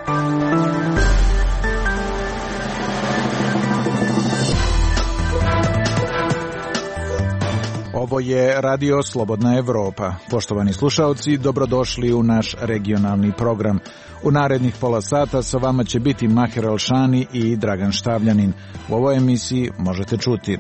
Ovo je Radio Slobodna Evropa. Poštovani slušaoci, dobrodošli u naš regionalni program. U narednih pola sata sa vama će biti Maher Alšani i Dragan Štavljanin. U ovoj emisiji možete čuti: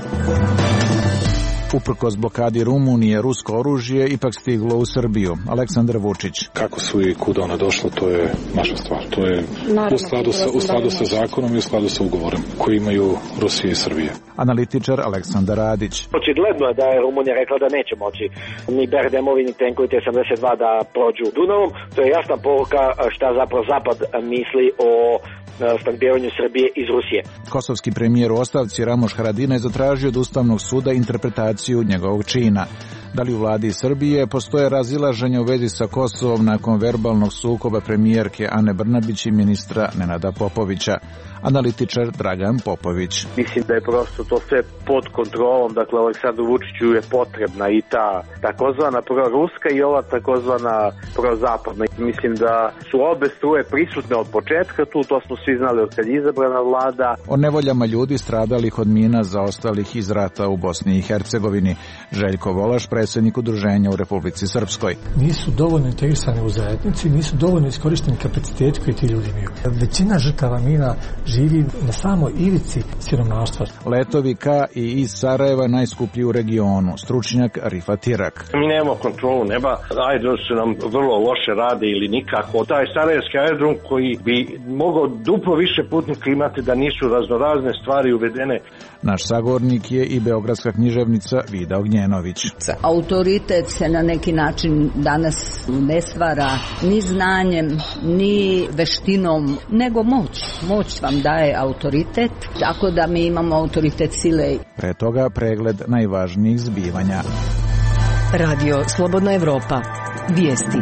uprkos blokadi Rumunije, rusko oružje ipak stiglo u Srbiju. Aleksandar Vučić. Kako su i kuda ona došla, to je naša stvar. To je u skladu sa zakonom i u skladu sa ugovorom koji imaju Rusija i Srbija. Analitičar Aleksandar Radić. Očigledno je da je Rumunija rekla da neće moći ni Berdemovi, ni tenkovi T-72 da prođu Dunavom. To je jasna poruka šta zapravo Zapad misli o snabdevanju Srbije iz Rusije. Kosovski premijer u ostavci Ramoš Haradinaj zatražio od Ustavnog suda interpretaciju njegovog čina. Da li u vladi Srbije postoje razilaženja u vezi sa Kosovom nakon verbalnog sukoba premijerke Ane Brnabić i ministra Nenada Popovića? Analitičar Dragan Popović. Mislim da je prosto to sve pod kontrolom, dakle Aleksandru Vučiću je potrebna i ta takozvana proruska i ova takozvana prozapadna. Mislim da su obe struje prisutne od početka, to smo svi znali od kad je izabrana vlada. O nevoljama ljudi stradalih od mina zaostalih iz rata u Bosni i Hercegovini. Željko Volaš, predsjednik udruženja u Republici Srpskoj. Nisu dovoljno integrisani u zajednici, nisu dovoljno iskorišteni kapaciteti koji ti ljudi imaju. Većina žrtava mina živi na samoj ivici siromaštva. Letovi ka i iz Sarajeva najskuplji u regionu. Stručnjak Rifat Irak. Mi nemamo kontrolu neba, aerodrom su nam vrlo loše rade ili nikako. Taj sarajevski aerodrom koji bi mogao duplo više putnika imati da nisu raznorazne stvari uvedene. Naš sagovornik je i beogradska književnica Vida Ognjenović. Autoritet se na neki način danas ne stvara ni znanjem, ni veštinom, nego moć. Moć vam daje autoritet, tako da mi imamo autoritet sile. Pre toga pregled najvažnijih zbivanja. Radio Slobodna Evropa. Vijesti.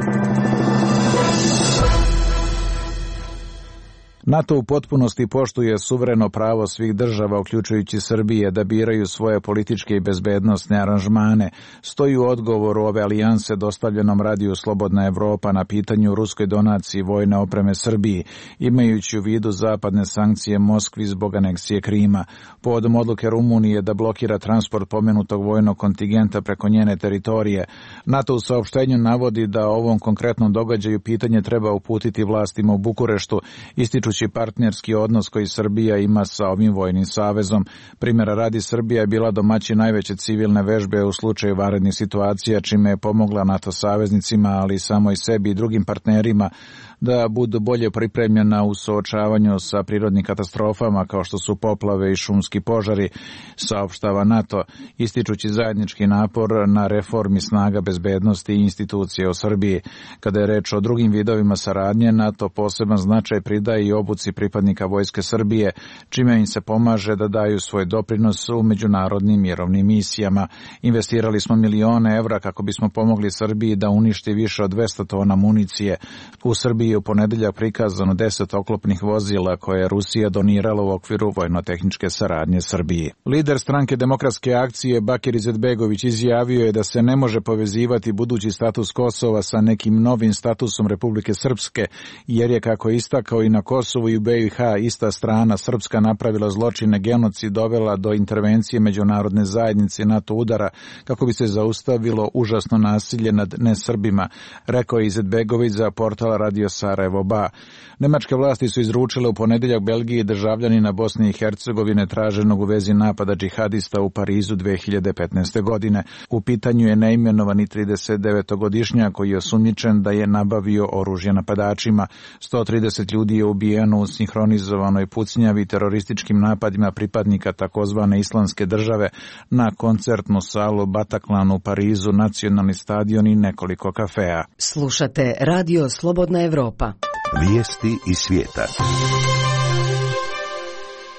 NATO u potpunosti poštuje suvereno pravo svih država, uključujući Srbije, da biraju svoje političke i bezbednosne aranžmane. Stoji u odgovoru ove alijanse dostavljenom Radiju Slobodna Evropa na pitanju o ruskoj donaciji vojne opreme Srbiji, imajući u vidu zapadne sankcije Moskvi zbog aneksije Krima. Povodom odluke Rumunije da blokira transport pomenutog vojnog kontingenta preko njene teritorije, NATO u saopštenju navodi da o ovom konkretnom događaju pitanje treba uputiti vlastima u Bukureštu, ističući partnerski odnos koji Srbija ima sa ovim vojnim savezom. Primjera radi, Srbija je bila domaćin najveće civilne vežbe u slučaju vanrednih situacija, čime je pomogla NATO saveznicima, ali samo i sebi i drugim partnerima da budu bolje pripremljena u suočavanju sa prirodnim katastrofama kao što su poplave i šumski požari, saopštava NATO, ističući zajednički napor na reformi snaga bezbednosti i institucije u Srbiji. Kada je reč o drugim vidovima saradnje, NATO poseban značaj pridaje i obuci pripadnika Vojske Srbije, čime im se pomaže da daju svoj doprinos u međunarodnim mirovnim misijama. Investirali smo milione evra kako bismo pomogli Srbiji da uništi više od 200 tona municije. U Srbiji je u ponedeljak prikazano 10 oklopnih vozila koje je Rusija donirala u okviru vojno-tehničke saradnje Srbiji. Lider stranke Demokratske akcije Bakir Izetbegović izjavio je da se ne može povezivati budući status Kosova sa nekim novim statusom Republike Srpske, jer je, kako je istakao, i na Kosovu i u BiH ista strana srpska napravila zločine, genocid, dovela do intervencije međunarodne zajednice NATO udara kako bi se zaustavilo užasno nasilje nad nesrbima, rekao je Izetbegović za portal Radio Sarajevo Ba. Nemačke vlasti su izručile u ponedeljak Belgiji državljanina Bosne i Hercegovine traženog u vezi napada džihadista u Parizu 2015. godine. U pitanju je neimenovani 39-godišnjak koji je osumnjičen da je nabavio oružje napadačima. 130 ljudi je ubijeno u sinhronizovanoj pucnjavi terorističkim napadima pripadnika takozvane Islamske države na koncertnu salu Bataclan u Parizu, nacionalni stadion i nekoliko kafea. Slušate Radio Slobodna Evropa. Vijesti iz svijeta.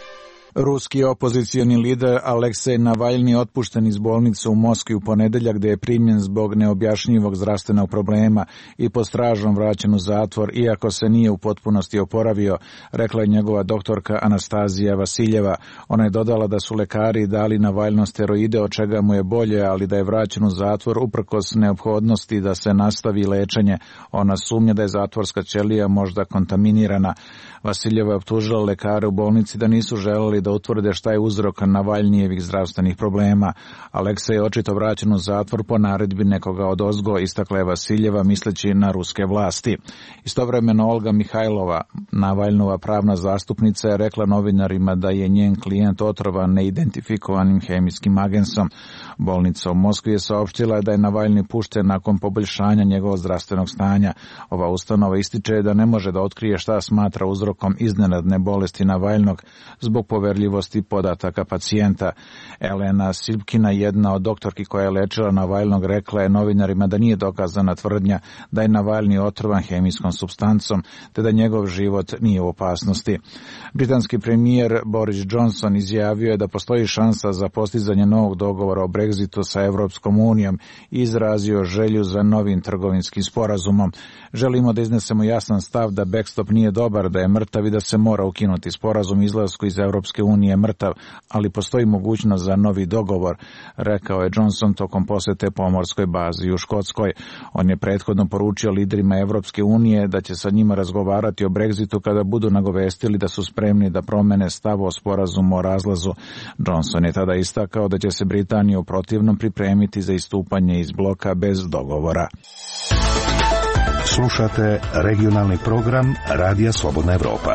Ruski opozicioni lider Aleksej Navalni otpušten iz bolnice u Moskvi u ponedeljak gdje je primljen zbog neobjašnjivog zdravstvenog problema i pod stražom vraćen u zatvor, iako se nije u potpunosti oporavio, rekla je njegova doktorka Anastazija Vasiljeva. Ona je dodala da su lekari dali Navalnom steroide, od čega mu je bolje, ali da je vraćen u zatvor uprkos neophodnosti da se nastavi lečenje. Ona sumnja da je zatvorska ćelija možda kontaminirana. Vasiljeva je optužila lekare u bolnici da nisu želeli da utvrde šta je uzrok Navalnijevih zdravstvenih problema. Aleksej je očito vraćen u zatvor po naredbi nekoga odozgo, istakla je Vasiljeva misleći na ruske vlasti. Istovremeno Olga Mihajlova, Navalnova pravna zastupnica, je rekla novinarima da je njen klijent otrovan neidentifikovanim hemijskim agensom. Bolnica u Moskvi je saopštila da je Navalni pušten nakon poboljšanja njegovog zdravstvenog stanja. Ova ustanova ističe da ne može da otkrije šta smatra uzrokom iznenadne bolesti Navalnog zbog poverljivosti podataka pacijenta. Elena Silpkina, jedna od doktorki koja je lečila Navalnog, rekla je novinarima da nije dokazana tvrdnja da je Navalni otrovan hemijskom supstancom, te da njegov život nije u opasnosti. Britanski premijer Boris Johnson izjavio je da postoji šansa za postizanje novog dogovora o Brexitu sa Evropskom unijom i izrazio želju za novim trgovinskim sporazumom. Želimo da iznesemo jasan stav da backstop nije dobar, da je mrtav i da se mora ukinuti. Sporazum izlasku iz Evropske unije mrtav, ali postoji mogućnost za novi dogovor, rekao je Johnson tokom posete pomorskoj bazi u Škotskoj. On je prethodno poručio liderima Evropske unije da će sa njima razgovarati o Brexitu kada budu nagovestili da su spremni da promene stav o sporazumu o razlazu. Johnson je tada istakao da će se Britanija u protivnom pripremiti za istupanje iz bloka bez dogovora. Slušate regionalni program Radija Slobodna Evropa.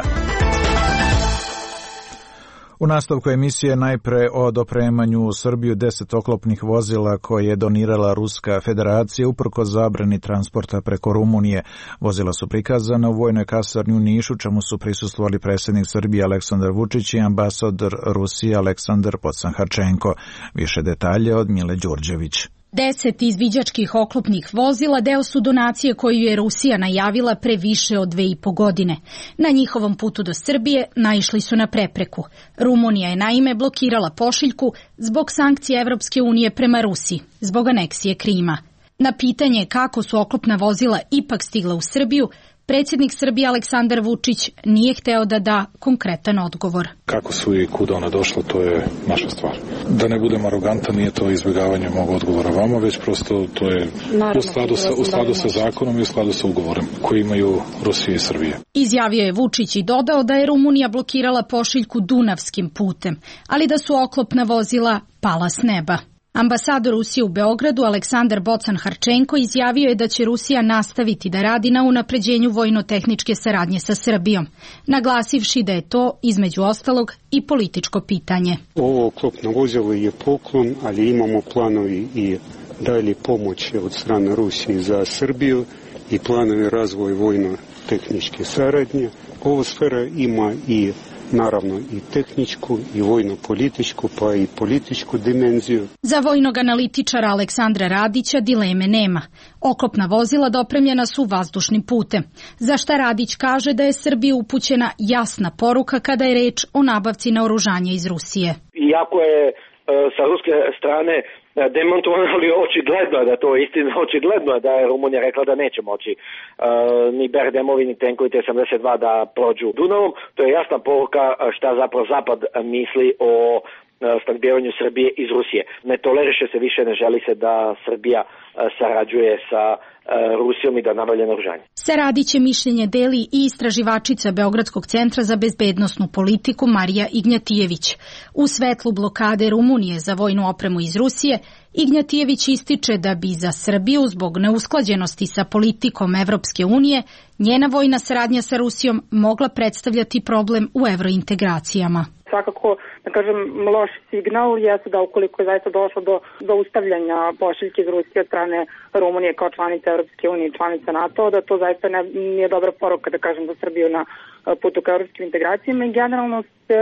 U nastavku emisije najpre o dopremanju u Srbiju 10 oklopnih vozila koje je donirala Ruska federacija uprkos zabrani transporta preko Rumunije. Vozila su prikazana u vojnoj kasarni u Nišu, čemu su prisustvovali predsjednik Srbije Aleksandar Vučić i ambasador Rusije Aleksandar Pocan-Harčenko. Više detalje od Mile Đurđević. 10 izviđačkih oklopnih vozila deo su donacije koju je Rusija najavila pre više od 2,5 godine. Na njihovom putu do Srbije naišli su na prepreku. Rumunija je naime blokirala pošiljku zbog sankcija Evropske unije prema Rusiji, zbog aneksije Krima. Na pitanje kako su oklopna vozila ipak stigla u Srbiju, predsjednik Srbije Aleksandar Vučić nije hteo da da konkretan odgovor. Kako su i kuda ona došla, to je naša stvar. Da ne budem arogantan, nije to izbjegavanje mog odgovora vama, već prosto to je u skladu sa zakonom i u skladu sa ugovorem koji imaju Rusija i Srbije. Izjavio je Vučić i dodao da je Rumunija blokirala pošiljku Dunavskim putem, ali da su oklopna vozila pala s neba. Ambasador Rusije u Beogradu Aleksandar Pocan-Harčenko izjavio je da će Rusija nastaviti da radi na unapređenju vojno-tehničke saradnje sa Srbijom, naglasivši da je to, između ostalog, i političko pitanje. Ovo oklopno vozilo je poklon, ali imamo planovi i dalje pomoći od strane Rusije za Srbiju i planovi razvoja vojno-tehničke saradnje. Ova sfera ima i naravno i tehničku i vojno-političku pa i političku dimenziju. Za vojnog analitičara Aleksandra Radića dileme nema. Oklopna vozila dopremljena su vazdušnim putem, za šta Radić kaže da je Srbiji upućena jasna poruka kada je reč o nabavci naoružanja iz Rusije. Iako je sa ruske strane demontovano, ali očigledno da to je istina, očigledno da je Rumunija rekla da neće moći ni Berdemovi ni tenkovi T-72 da prođu Dunavom. To je jasna poruka šta zapravo Zapad misli o snabdevanju Srbije iz Rusije. Ne toleriše se više, ne želi se da Srbija sarađuje sa Rusijom i da nabavlja naoružanje. Sa Radićem mišljenje deli i istraživačica Beogradskog centra za bezbednosnu politiku Marija Ignjatijević. U svetlu blokade Rumunije za vojnu opremu iz Rusije, Ignjatijević ističe da bi za Srbiju zbog neusklađenosti sa politikom Evropske unije njena vojna saradnja sa Rusijom mogla predstavljati problem u evrointegracijama. Svakako, da kažem, loš signal jeste da ukoliko je zaista došlo do zaustavljanja pošiljke iz Rusije od strane Rumunije kao članice Evropske unije i članice NATO, da to zaista nije dobra poruka, da kažem, za Srbiju na putu ka evropskim integracijama i generalno se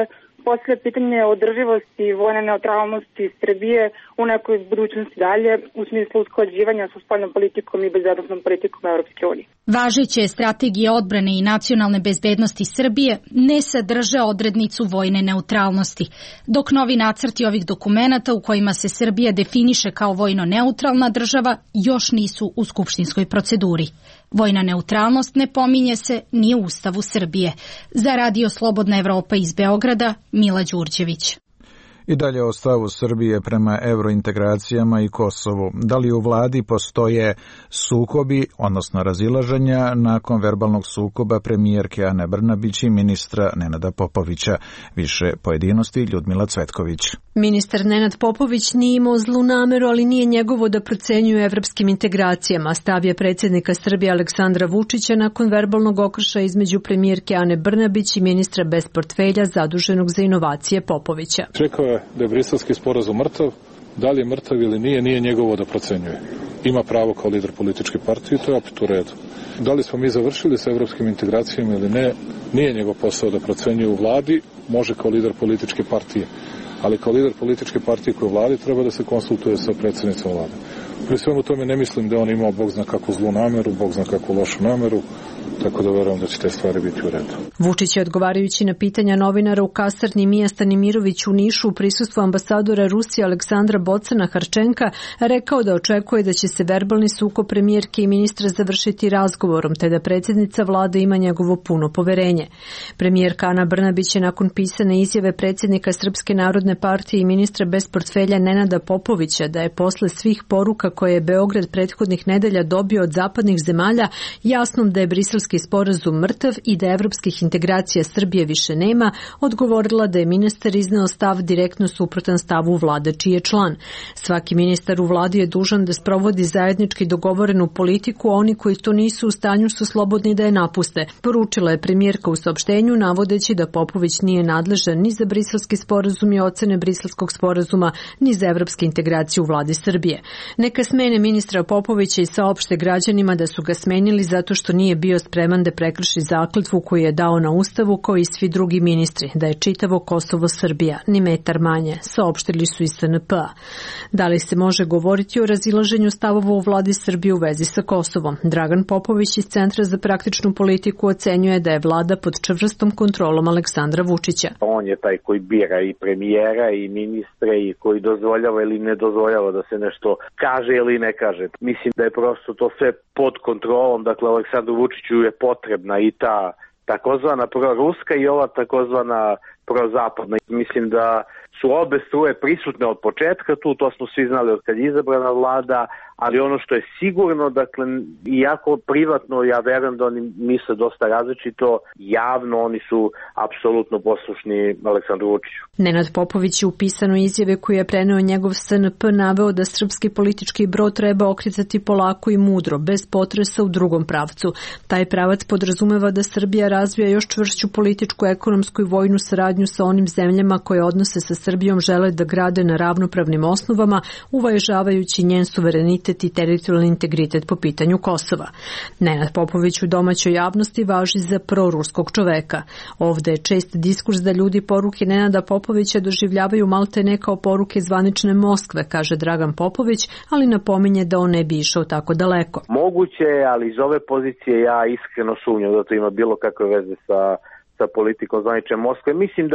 postavlja pitanje održivosti vojne neutralnosti Srbije u nekoj budućnosti dalje u smislu usklađivanja sa spoljnom politikom i bezbednosnom politikom Europske unije. Važeće strategije odbrane i nacionalne bezbednosti Srbije ne sadrže odrednicu vojne neutralnosti, dok novi nacrti ovih dokumenata u kojima se Srbija definiše kao vojno neutralna država još nisu u skupštinskoj proceduri. Vojna neutralnost ne pominje se ni u Ustavu Srbije. Za Radio Slobodna Evropa iz Beograda, Mila Đurđević. I dalje o stavu Srbije prema evrointegracijama i Kosovu. Da li u vladi postoje sukobi, odnosno razilaženja, nakon verbalnog sukoba premijerke Ane Brnabić i ministra Nenada Popovića? Više pojedinosti Ljudmila Cvetković. Ministar Nenad Popović nije imao zlu nameru, ali nije njegovo da procenjuje evropskim integracijama. Stav je predsjednika Srbije Aleksandra Vučića nakon verbalnog okršaja između premijerke Ane Brnabić i ministra bez portfelja zaduženog za inovacije Popovića. Rekao je da je briselski sporazum mrtav. Da li je mrtav ili nije njegovo da procenjuje. Ima pravo kao lider političke partije i to je opet u redu. Da li smo mi završili sa evropskim integracijama ili ne, nije njegov posao da procenjuje u vladi, može kao lider političke partije. Ali kao lider političke partije koja u vladi treba da se konsultuje sa predsjednicom vlade. Pri svemu tome ne mislim da on imao bog zna kakvu zlu nameru, bog zna kakvu lošu nameru, tako da verujem da će te stvari biti u redu. Vučić je odgovarajući na pitanja novinara u kasarni Mija Stanimirović u Nišu u prisustvu ambasadora Rusije Aleksandra Bocana Harčenka rekao da očekuje da će se verbalni sukob premijerke i ministra završiti razgovorom, te da predsjednica vlade ima njegovo puno poverenje. Premijerka Ana Brnabić je nakon pisane izjave predsjednika Srpske narodne partije i ministra bez portfelja Nenada Popovića da je posle svih poruka koje je Beograd prethodnih nedelja dobio od zapadnih zemalja jasnom da je briselski sporazum mrtav i da evropskih integracija Srbije više nema, odgovorila da je ministar izneo stav direktno suprotan stavu vlade čiji je član. Svaki ministar u vladi je dužan da sprovodi zajednički dogovorenu politiku, a oni koji to nisu u stanju su slobodni da je napuste, poručila je premijerka u saopštenju, navodeći da Popović nije nadležan ni za briselski sporazum i ocene briselskog sporazuma, ni za evropske integracije u vladi Srbije. Neka smene ministra Popovića i saopšte građanima da su ga smenili zato što nije bio spreman da prekrši zakletvu koju je dao na Ustavu kao i svi drugi ministri, da je čitavo Kosovo Srbija, ni metar manje, saopštili su iz SNP-a. Da li se može govoriti o razilaženju stavova u vladi Srbije u vezi sa Kosovom? Dragan Popović iz Centra za praktičnu politiku ocenjuje da je vlada pod čvrstom kontrolom Aleksandra Vučića. On je taj koji bira i premijera i ministre i koji dozvoljava ili ne dozvoljava da se nešto kaže ili ne kaže. Mislim da je prosto to sve pod kontrolom, dakle Aleksandru Vučiću je potrebna i ta takozvana proruska i ova takozvana prozapadna. Mislim da su obe struje prisutne od početka tu, to smo svi znali od kad je izabrana vlada, ali ono što je sigurno, dakle, iako privatno, ja verujem da oni misle dosta različito, javno oni su apsolutno poslušni Aleksandru Vučiću. Nenad Popović je u pisanoj izjave koju je preneo njegov SNP naveo da srpski politički brod treba okretati polako i mudro, bez potresa u drugom pravcu. Taj pravac podrazumeva da Srbija razvija još čvršću političku, ekonomsku i vojnu saradnju sa onim zemljama koje odnose sa Srbijom žele da grade na ravnopravnim osnovama, uvažavajući njen suverenitet i teritorijalni integritet po pitanju Kosova. Nenad Popović u domaćoj javnosti važi za proruskog čoveka. Ovde je čest diskurs da ljudi poruke Nenada Popovića doživljavaju maltene kao poruke zvanične Moskve, kaže Dragan Popović, ali napominje da on ne bi išao tako daleko. Moguće je, ali iz ove pozicije ja iskreno sumnjam da to ima bilo kakve veze sa politikom zvanične Moskve. Mislim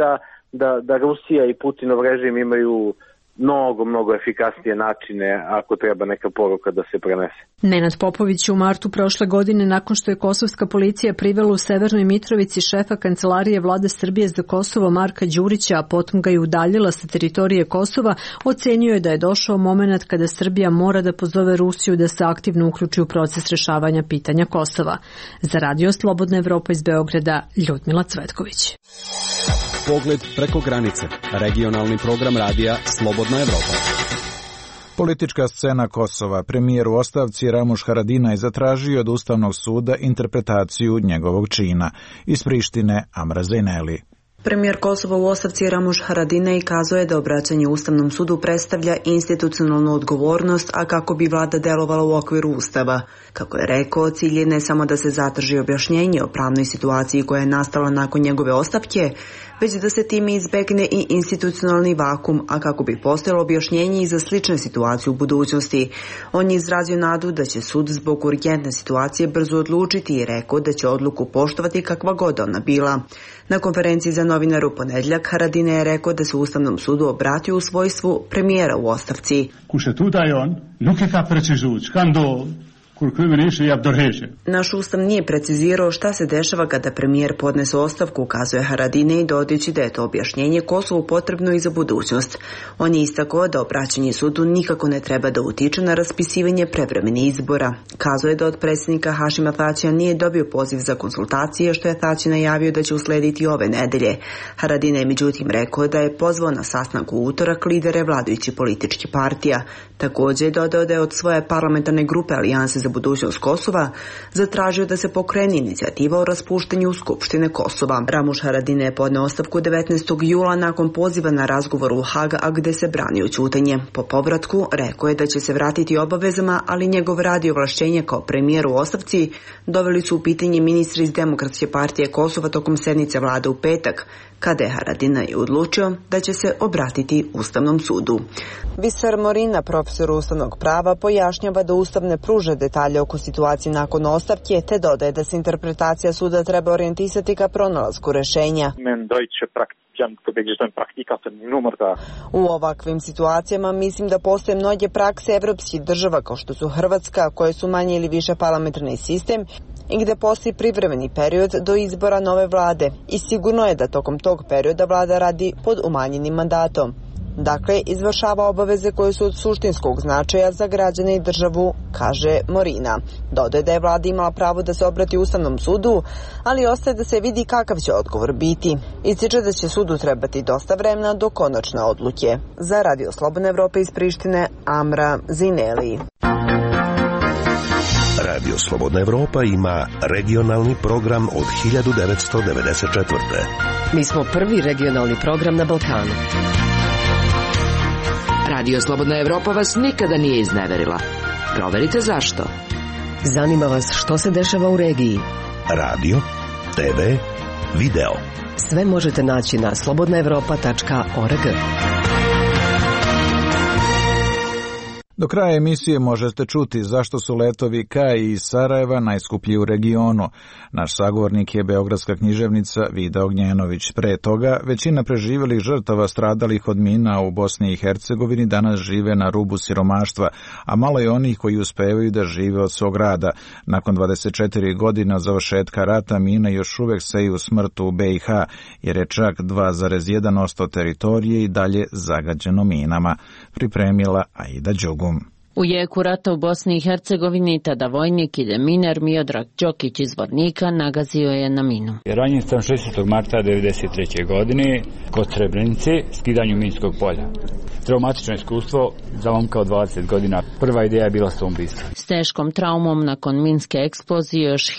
da Rusija i Putinov režim imaju mnogo efikasnije načine ako treba neka poruka da se prenese. Nenad Popović u martu prošle godine, nakon što je kosovska policija privela u Severnoj Mitrovici šefa kancelarije vlade Srbije za Kosovo Marka Đurića, a potom ga je udaljila sa teritorije Kosova, ocenio je da je došao moment kada Srbija mora da pozove Rusiju da se aktivno uključi u proces rešavanja pitanja Kosova. Za Radio Slobodna Evropa iz Beograda, Ljudmila Cvetković. Pogled preko granice. Regionalni program radija Slobodna Evropa. Politička scena Kosova. Premijer u ostavci Ramuš Haradinaj zatražio od Ustavnog suda interpretaciju njegovog čina. Iz Prištine Amra Zejneli. Premijer Kosova u ostavci Ramuš Haradinaj kazuje da obraćanje Ustavnom sudu predstavlja institucionalnu odgovornost, a kako bi vlada delovala u okviru Ustava. Kako je rekao, cilj je ne samo da se zatraži objašnjenje o pravnoj situaciji koja je nastala nakon njegove ostavke, već da se time izbegne i institucionalni vakum, a kako bi postojalo objašnjenje i za slične situacije u budućnosti. On je izrazio nadu da će sud zbog urgentne situacije brzo odlučiti i rekao da će odluku poštovati kakva god ona bila. Na konferenciji za novinare u ponedjeljak Haradinaj je rekao da se Ustavnom sudu obratio u svojstvu premijera u ostavci. Naš ustav nije precizirao šta se dešava kada premijer podnese ostavku, ukazuje Haradinaj, dodajući da je to objašnjenje Kosovu potrebno i za budućnost. On je istakao da obraćanje sudu nikako ne treba da utiče na raspisivanje prevremenih izbora. Kazuje da od predsjednika Hašima Tačija nije dobio poziv za konsultacije, što je Tači najavio da će uslediti ove nedelje. Haradinaj je međutim rekao da je pozvao na sastanak u utorak lidere vladajućih političkih partija. Također je dodao da je od svoje parlamentarne grupe Alijanse za budućnost Kosova zatražio da se pokrene inicijativa o raspuštanju Skupštine Kosova. Ramuš Haradinaj je podneo ostavku 19. jula nakon poziva na razgovor u Hag, a gde se branio ćutanje. Po povratku rekao je da će se vratiti obavezama, ali njegov rad i ovlašćenje kao premijer u ostavci doveli su u pitanje ministri iz Demokratske partije Kosova tokom sednice vlade u petak, kada je Haradinaj odlučio da će se obratiti Ustavnom sudu. Visar Morina, profesor ustavnog prava, pojašnjava da Ustav ne pruža detalje oko situacije nakon ostavke, te dodaje da se interpretacija suda treba orijentisati ka pronalasku rešenja. U ovakvim situacijama mislim da postoje mnoge prakse evropskih država kao što su Hrvatska, koje su manje ili više parlamentarni sistem i gde postoji privremeni period do izbora nove vlade i sigurno je da tokom tog perioda vlada radi pod umanjenim mandatom. Dakle, izvršava obaveze koje su od suštinskog značaja za građane i državu, kaže Morina. Dodaje da je vlada imala pravo da se obrati Ustavnom sudu, ali ostaje da se vidi kakav će odgovor biti. Ističe da će sudu trebati dosta vremena do konačne odluke. Za Radio Slobodna Evropa iz Prištine, Amra Zineli. Radio Slobodna Evropa ima regionalni program od 1994. Mi smo prvi regionalni program na Balkanu. Radio Slobodna Evropa vas nikada nije izneverila. Proverite zašto. Zanima vas što se dešava u regiji. Radio, TV, video. Sve možete naći na slobodnaevropa.org. Do kraja emisije možete čuti zašto su letovi ka iz Sarajeva najskuplji u regionu. Naš sagovornik je beogradska književnica Vida Ognjenović. Pre toga, većina preživjelih žrtava stradalih od mina u Bosni i Hercegovini danas žive na rubu siromaštva, a malo je onih koji uspevaju da žive od svog rada. Nakon 24 godina završetka rata mina još uvek seju smrtu u BiH, jer je čak 2,1% teritorije i dalje zagađeno minama. Pripremila Aida Đugum. U jeku rata u Bosni i Hercegovini tada vojnik i deminer Miodrag Đokić iz Vornika nagazio je na minu. Ranjen sam 16. marta 1993. godine kod Srebrenice, skidanju minskog polja. Traumatično iskustvo za momka od 20 godina. Prva ideja je bila samoubistvo. S teškom traumom nakon minske eksplozije još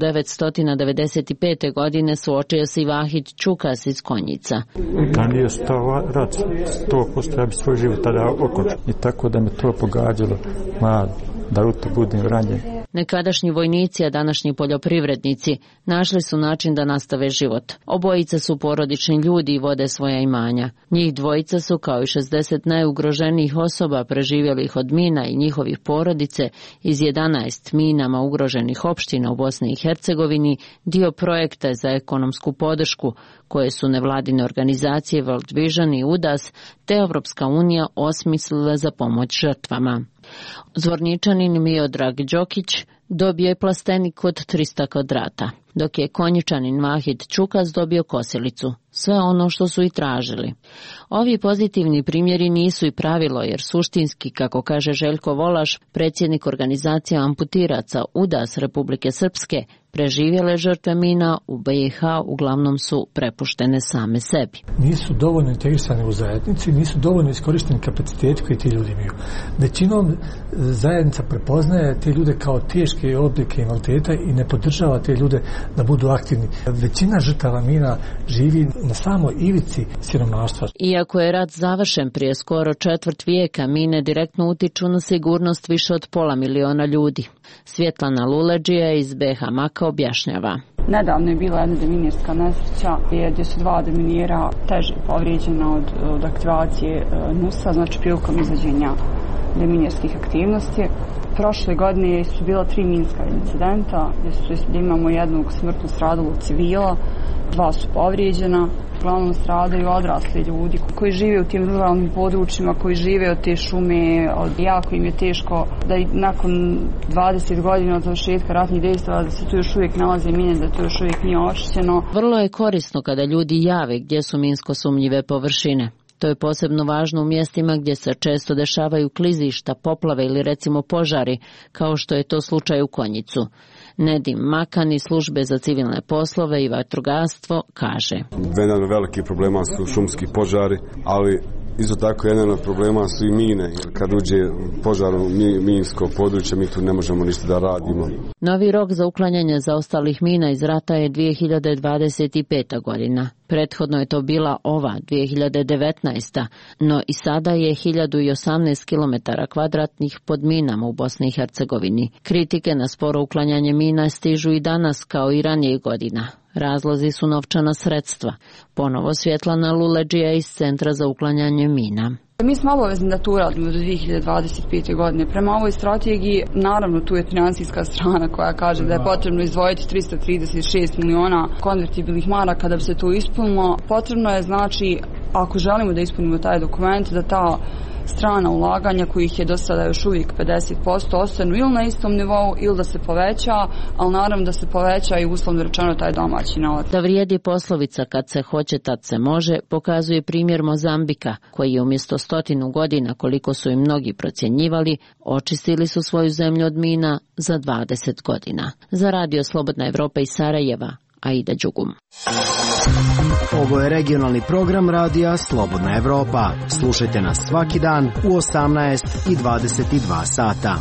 1995. godine suočio se i Vahid Čukas iz Konjica. Da nije stao rat, 100% ja bi svoj život tada okončio. I tako da me to pogađalo, da u to budem ranjen. Nekadašnji vojnici, a današnji poljoprivrednici, našli su način da nastave život. Obojica su porodični ljudi i vode svoja imanja. Njih dvojica su, kao i 60 najugroženijih osoba preživjelih od mina i njihovih porodice iz 11 minama ugroženih opština u Bosni i Hercegovini, dio projekta za ekonomsku podršku koje su nevladine organizacije World Vision i UDAS te Evropska unija osmislile za pomoć žrtvama. Zvorničanin Miodrag Đokić dobio je plastenik od 300 kvadrata, dok je Konjičanin Vahid Čukas dobio kosilicu, sve ono što su i tražili. Ovi pozitivni primjeri nisu i pravilo, jer suštinski, kako kaže Željko Volaš, predsjednik organizacije amputiraca UDAS Republike Srpske, preživjele žrtve mina u BiH uglavnom su prepuštene same sebi. Nisu dovoljno integrisane u zajednici, nisu dovoljno iskorišteni kapaciteti koji ti ljudi imaju. Većinom zajednica prepoznaje te ljude kao teški teške oblike invaliditeta i ne podržava te ljude da budu aktivni. Većina žrtava mina živi na samoj ivici siromaštva. Iako je rat završen prije skoro četvrt vijeka, mine direktno utiču na sigurnost više od 500 miliona ljudi. Svjetlana Luledžija iz BH Maka objašnjava. Nedavno je bila jedna deminirska nesreća gdje su 2 deminira teže povrijeđena od aktivacije NUS-a, znači prilikom izvođenja deminirskih aktivnosti. Prošle godine su bila 3 minska incidenta gdje imamo jednog smrtno stradalog civila, 2 su povrijeđena. Uglavnom stradaju odrasli ljudi koji žive u tim ruralnim područjima, koji žive od te šume, jako im je teško da i nakon 20 godina od završetka ratnih dejstava da se tu još uvijek nalaze mine, da to još uvijek nije očišćeno. Vrlo je korisno kada ljudi jave gdje su minsko sumnjive površine. To je posebno važno u mjestima gdje se često dešavaju klizišta, poplave ili recimo požari, kao što je to slučaj u Konjicu. Nedim Makan iz službe za civilne poslove i vatrogastvo kaže. Jedan od velikih problema su šumski požari, ali isto tako jedan od problema su i mine. Kad uđe požar u minsko područje, mi tu ne možemo ništa da radimo. Novi rok za uklanjanje zaostalih mina iz rata je 2025. godina. Prethodno je to bila ova 2019. No i sada je 1018 km2 pod minama u Bosni i Hercegovini. Kritike na sporo uklanjanje mina stižu i danas kao i ranije godina. Razlozi su novčana sredstva. Ponovo Svjetlana Luledžija iz Centra za uklanjanje mina. Mi smo obavezni da to uradimo do 2025. godine. Prema ovoj strategiji, naravno tu je financijska strana koja kaže da je potrebno izdvojiti 336 miliona konvertibilnih maraka da bi se to ispunilo. Potrebno je, znači, ako želimo da ispunimo taj dokument, da ta strana ulaganja kojih je do sada još uvijek 50% ostanu ili na istom nivou ili da se poveća, ali naravno da se poveća i uslovno rečeno taj domaći novac. Da vrijedi poslovica kad se hoće tad se može, pokazuje primjer Mozambika koji je umjesto 100 godina koliko su i mnogi procjenjivali, očistili su svoju zemlju od mina za 20 godina. Za Radio Slobodna Evropa iz Sarajeva, Aida Đugum. Ovo je regionalni program radija Slobodna Evropa. Slušajte nas svaki dan u 18 i 22 sata.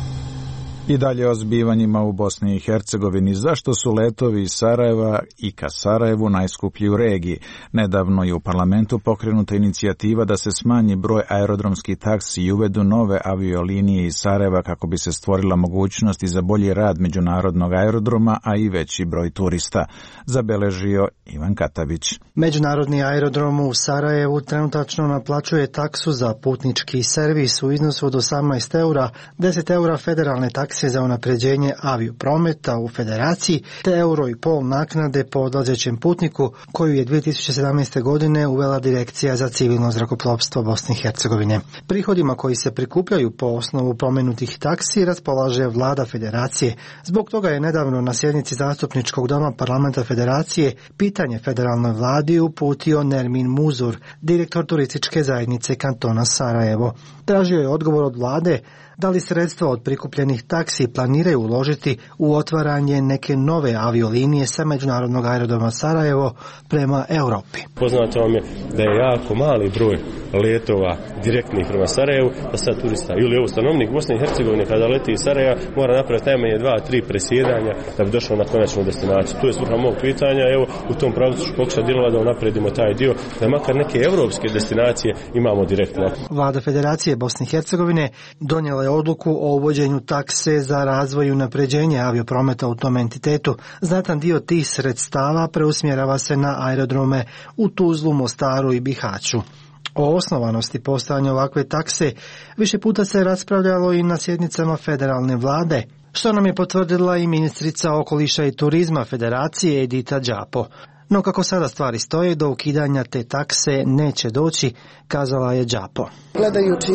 I dalje o zbivanjima u Bosni i Hercegovini. Zašto su letovi iz Sarajeva i ka Sarajevu najskuplji u regiji? Nedavno je u parlamentu pokrenuta inicijativa da se smanji broj aerodromskih taksi i uvedu nove aviolinije iz Sarajeva kako bi se stvorila mogućnost i za bolji rad međunarodnog aerodroma, a i veći broj turista, zabeležio Ivan Katavić. Međunarodni aerodrom u Sarajevu trenutačno naplaćuje taksu za putnički servis u iznosu od 18 eura, 10 eura federalne takse za unapređenje avioprometa u federaciji, te €1,5 naknade po odlazećem putniku koju je 2017. godine uvela Direkcija za civilno zrakoplovstvo Bosne i Hercegovine. Prihodima koji se prikupljaju po osnovu pomenutih taksi raspolaže vlada federacije. Zbog toga je nedavno na sjednici zastupničkog doma parlamenta federacije pitanje federalnoj vladi uputio Nermin Muzur, direktor turističke zajednice kantona Sarajevo. Tražio je odgovor od vlade da li sredstva od prikupljenih taksi planiraju uložiti u otvaranje neke nove aviolinije sa međunarodnog aerodroma Sarajevo prema Europi. Poznato vam je da je jako mali broj letova direktnih prema Sarajevu, da sad turista ili ovo stanovnik Bosne i Hercegovine kada leti iz Sarajeva mora napraviti najmanje 2-3 presjedanja da bi došao na konačnu destinaciju. To je svrha mog pitanja, evo u tom pravcu ću pokušati djelovati da napredimo taj dio, da makar neke evropske destinacije imamo direktno. Vlada Federacije Bosne i Hercegovine donijela je odluku o uvođenju takse za razvoj i unapređenje avioprometa u tom entitetu. Znatan dio tih sredstava preusmjerava se na aerodrome u Tuzlu, Mostaru i Bihaću. O osnovanosti postojanja ovakve takse više puta se raspravljalo i na sjednicama federalne vlade, što nam je potvrdila i ministrica okoliša i turizma Federacije Edita Đapo. No kako sada stvari stoje, do ukidanja te takse neće doći, kazala je Đapo. Gledajući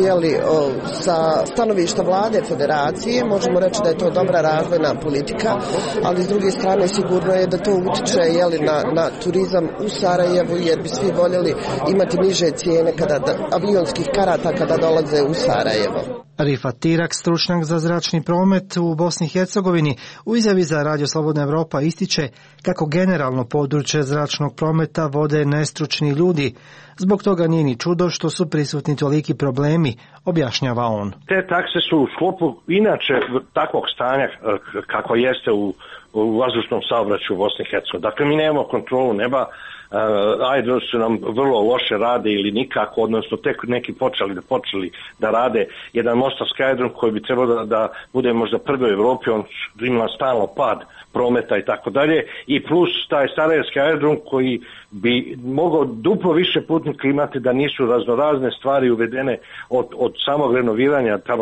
sa stanovišta vlade federacije, možemo reći da je to dobra razvojna politika, ali s druge strane sigurno je da to utiče na turizam u Sarajevu, jer bi svi voljeli imati niže cijene avionskih karata kada dolaze u Sarajevo. Rifat Tirak, stručnjak za zračni promet u Bosni i Hercegovini, u izjavi za Radio Slobodna Evropa ističe kako generalno područje zračnog prometa vode nestručni ljudi, Zbog toga nije ni čudo što su prisutni toliki problemi, objašnjava on. Te takse su u sklopu inače takvog stanja kako jeste u vazdušnom saobraćaju u Bosni i Hercegovini. Dakle, mi nemamo kontrolu neba, aerodromi su nam vrlo loše rade ili nikako, odnosno tek neki počeli da rade jedan mostarski aerodrom koji bi trebao da bude možda prvi u Evropi, on ima stalno pad prometa i tako dalje, i plus taj sarajevski aerodrom koji bi mogao duplo više putnika imati da nisu raznorazne stvari uvedene od samog renoviranja tamo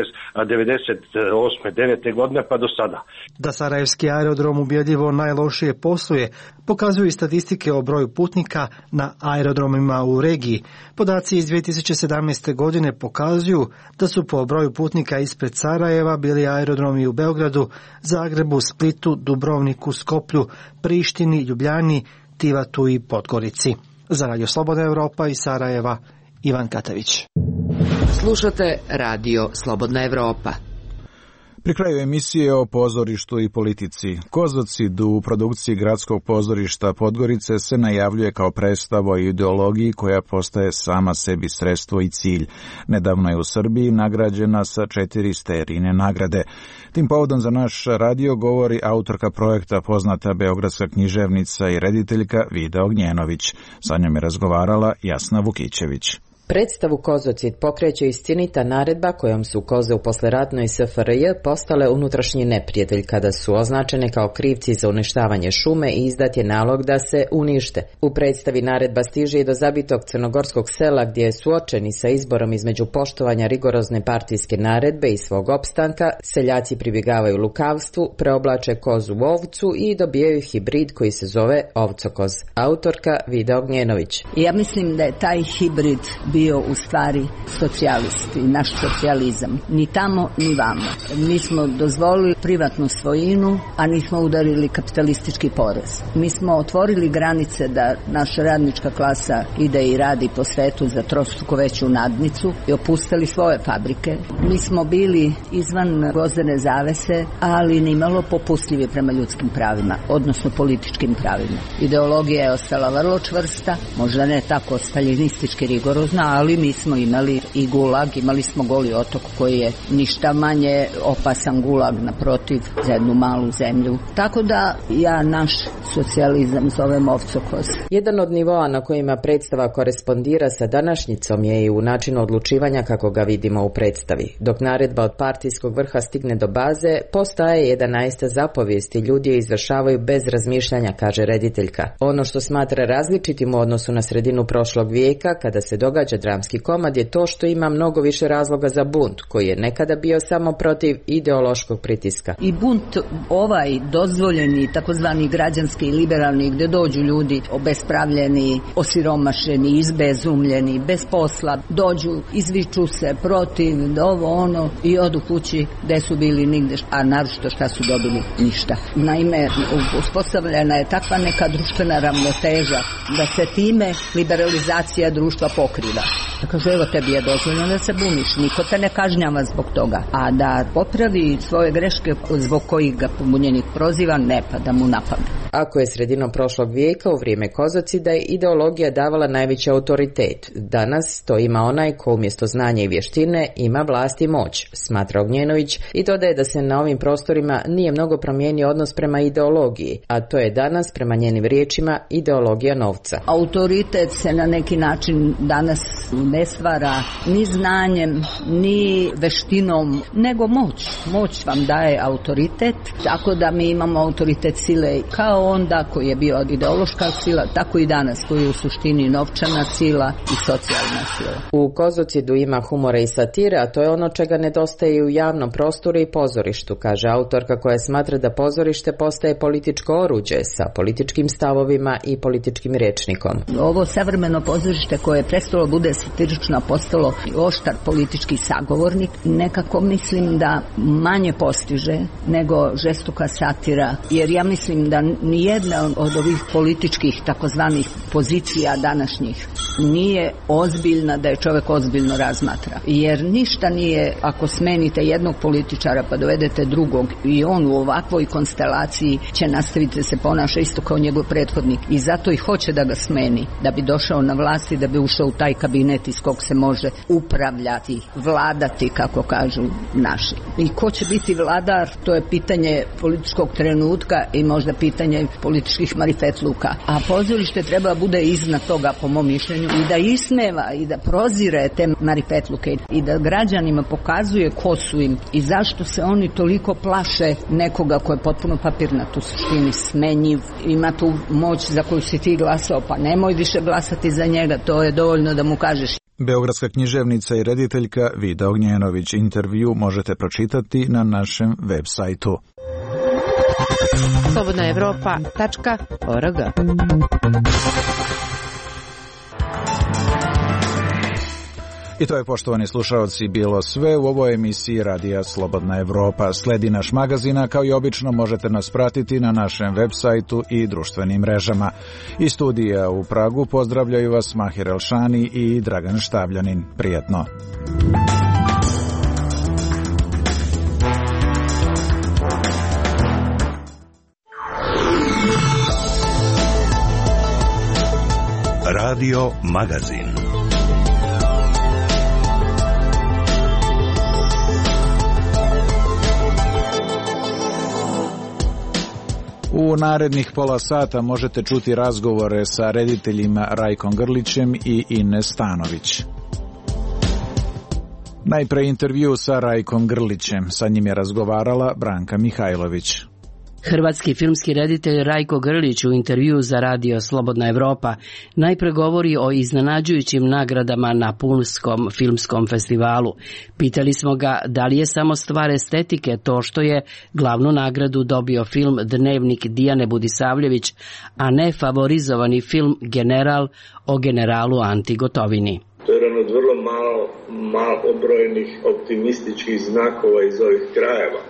98. 9. godine pa do sada. Da sarajevski aerodrom ubjedljivo najlošije posluje, pokazuju i statistike o broju putnika na aerodromima u regiji. Podaci iz 2017. godine pokazuju da su po broju putnika ispred Sarajeva bili aerodromi u Beogradu, Zagrebu, Splitu, Dubrovniku, Skoplju, Prištini, Ljubljani, Tivatu i Podgorici. Za Radio Slobodna Evropa iz Sarajeva, Ivan Katavić. Slušate Radio Slobodna Evropa. Pri kraju emisije o pozorištu i politici. Kozocid u produkciji Gradskog pozorišta Podgorice se najavljuje kao predstava o ideologiji koja postaje sama sebi sredstvo i cilj. Nedavno je u Srbiji nagrađena sa 4 sterijine nagrade. Tim povodom za naš radio govori autorka projekta, poznata beogradska književnica i rediteljka Vida Ognjenović. Sa njom je razgovarala Jasna Vukićević. Predstavu Kozocid pokreće istinita naredba kojom su koze u posleratnoj SFRJ postale unutrašnji neprijatelj kada su označene kao krivci za uništavanje šume i izdat je nalog da se unište. U predstavi naredba stiže i do zabitog crnogorskog sela gdje je suočeni sa izborom između poštovanja rigorozne partijske naredbe i svog opstanka, seljaci pribjegavaju lukavstvu, preoblače kozu u ovcu i dobijaju hibrid koji se zove ovcokoz. Autorka Vida Ognjenović. Ja mislim da je taj hibrid bio u stvari socijalisti, naš socijalizam. Ni tamo, ni vamo. Mi smo dozvolili privatnu svojinu, a nismo udarili kapitalistički porez. Mi smo otvorili granice da naša radnička klasa ide i radi po svetu za trostruko veću nadnicu i opustili svoje fabrike. Mi smo bili izvan gvozdene zavese, ali nimalo popustljivi prema ljudskim pravima, odnosno političkim pravima. Ideologija je ostala vrlo čvrsta, možda ne tako staljinistički rigorozna, ali mi smo imali i gulag, imali smo Goli otok koji je ništa manje opasan gulag, naprotiv, za jednu malu zemlju. Tako da ja naš socijalizam zovem ovcokoz. Jedan od nivoa na kojima predstava korespondira sa današnjicom je i u načinu odlučivanja kako ga vidimo u predstavi. Dok naredba od partijskog vrha stigne do baze, postaje 11 zapovijesti, ljudi je izvršavaju bez razmišljanja, kaže rediteljka. Ono što smatra različitim u odnosu na sredinu prošlog vijeka, kada se događa dramski komad, je to što ima mnogo više razloga za bunt, koji je nekada bio samo protiv ideološkog pritiska. I bunt ovaj dozvoljeni, takozvani građanski i liberalni, gdje dođu ljudi obespravljeni, osiromašeni, izbezumljeni, bez posla, dođu, izviču se protiv, ovo ono i odu kući gdje su bili nigde, a naročito šta su dobili, ništa. Naime, uspostavljena je takva neka društvena ravnoteža da se time liberalizacija društva pokriva. Kaže, evo tebi je dozvoljeno da se buniš, niko te ne kažnjava zbog toga. A da popravi svoje greške zbog kojih ga pobunjenik proziva, ne pada mu na pamet. Ako je sredinom prošlog vijeka u vrijeme Kozocida ideologija davala najveći autoritet, danas to ima onaj ko umjesto znanja i vještine ima vlast i moć, smatra Ognjenović, i dodaje da se na ovim prostorima nije mnogo promijenio odnos prema ideologiji, a to je danas, prema njenim riječima, ideologija novca. Autoritet se na neki način danas ne stvara ni znanjem, ni veštinom, nego moć. Moć vam daje autoritet, tako da mi imamo autoritet sile kao onda koji je bio ideološka sila, tako i danas koji je u suštini novčana sila i socijalna sila. U Kozocidu ima humora i satire, a to je ono čega nedostaje u javnom prostoru i pozorištu, kaže autorka koja smatra da pozorište postaje političko oruđe sa političkim stavovima i političkim rječnikom. Ovo savremeno pozorište koje je prestalo bude satirično, postalo oštar politički sagovornik, nekako mislim da manje postiže nego žestoka satira, jer ja mislim da nijedna od ovih političkih takozvanih pozicija današnjih nije ozbiljna da je čovjek ozbiljno razmatra. Jer ništa nije, ako smenite jednog političara pa dovedete drugog i on u ovakvoj konstelaciji će nastaviti da se ponaša isto kao njegov prethodnik i zato i hoće da ga smeni, da bi došao na vlast i da bi ušao u taj kabinet iz kog se može upravljati, vladati, kako kažu naši. I ko će biti vladar, to je pitanje političkog trenutka i možda pitanje političkih marifetluka. A pozorište treba bude iznad toga, po mom mišljenju, i da ismeva i da prozire te marifetluke i da građanima pokazuje ko su im i zašto se oni toliko plaše nekoga ko je potpuno papirnat, u suštini smenjiv, ima tu moć za koju si ti glasao, pa nemoj više glasati za njega, to je dovoljno da mu kažeš. Beogradska književnica i rediteljka Vida Ognjenović. Intervju možete pročitati na našem web sajtu. slobodnaevropa.org. I to je, poštovani slušalci, bilo sve u ovoj emisiji Radija Slobodna Evropa. Sledi naš magazina, kao i obično možete nas pratiti na našem web sajtu i društvenim mrežama. Iz studija u Pragu pozdravljaju vas Mahir Elšani i Dragan Štavljanin. Prijetno. Radio Magazin. U narednih pola sata možete čuti razgovore sa rediteljima Rajkom Grlićem i Ines Stanović. Najpre intervju sa Rajkom Grlićem, sa njim je razgovarala Branka Mihajlović. Hrvatski filmski reditelj Rajko Grlić u intervju za Radio Slobodna Evropa najpre govori o iznenađujućim nagradama na Pulskom filmskom festivalu. Pitali smo ga da li je samo stvar estetike to što je glavnu nagradu dobio film Dnevnik Dijane Budisavljević, a ne favorizovani film General o generalu Anti Gotovini. To je jedan od vrlo malobrojnih optimističkih znakova iz ovih krajeva.